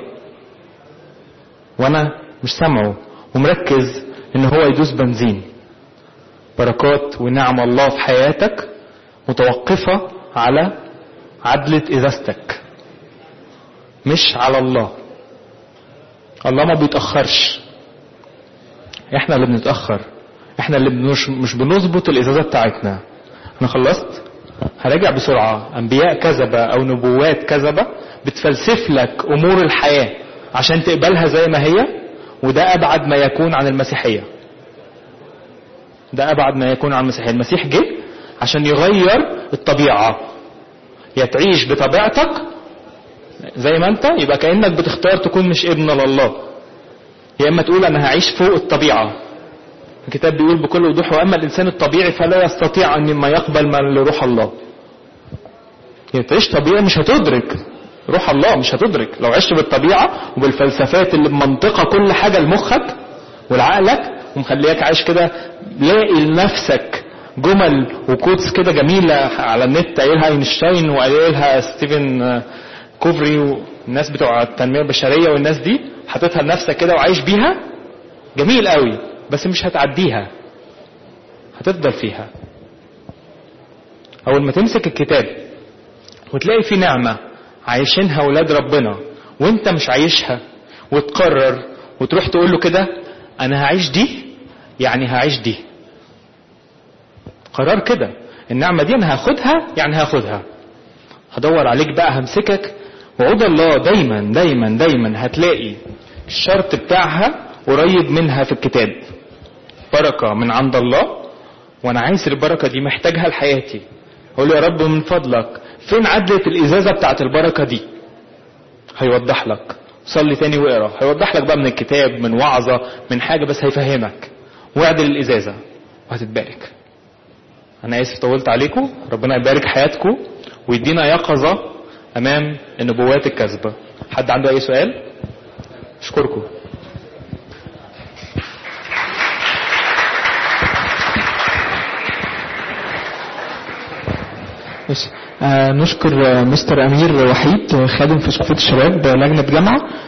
وانا مش سامعه ومركز ان هو يدوس بنزين. بركات ونعم الله في حياتك متوقفه على عدلة ازازتك مش على الله. الله ما بيتأخرش، احنا اللي بنتأخر، احنا اللي مش بنظبط الازازة بتاعتنا. انا خلصت هراجع بسرعة. انبياء كذبة او نبوات كذبة بتفلسف لك امور الحياة عشان تقبلها زي ما هي، وده ابعد ما يكون عن المسيحية، ده ابعد ما يكون عن المسيحية. المسيح جه عشان يغير الطبيعة، يا تعيش بطبيعتك زي ما انت يبقى كأنك بتختار تكون مش ابن لله، يا اما تقول انا هعيش فوق الطبيعة. الكتاب بيقول بكل وضوح واما الانسان الطبيعي فلا يستطيع ان ما يقبل من لروح الله. يعني تعيش طبيعي مش هتدرك روح الله، مش هتدرك. لو عشت بالطبيعة وبالفلسفات اللي بمنطقة كل حاجة لمخك ولعقلك ومخليك عايش كده، لاقي لنفسك جمل وكوتس كده جميلة على النت قايلها اينشتاين وقايلها ستيفن كوفري والناس بتوع التنمية البشرية والناس دي، حطيتها لنفسك كده وعايش بيها جميل قوي، بس مش هتعديها، هتفضل فيها. اول ما تمسك الكتاب وتلاقي في نعمة عايشينها ولاد ربنا وانت مش عايشها، وتقرر وتروح تقول له كده انا هعيش دي، يعني هعيش دي، قرار كده النعمة دي انا هاخدها، يعني هاخدها، هدور عليك بقى همسكك. وعود الله دايما دايما دايما هتلاقي الشرط بتاعها قريب منها في الكتاب. بركة من عند الله وانا عايز البركة دي، محتاجها لحياتي. اقول له يا رب من فضلك فين عدلة الازازة بتاعت البركة دي؟ هيوضح لك. صلي تاني واقرا، هيوضح لك بقى من الكتاب، من وعظة، من حاجة، بس هيفهمك. واعدل الازازة وهتتبارك. انا اسف طولت عليكم، ربنا يبارك حياتكم ويدينا يقظة امام النبوات الكاذبة. حد عنده اي سؤال؟ اشكركم. نشكر مستر أمير وحيد خادم في اسقفية الشباب لجنة جامعة.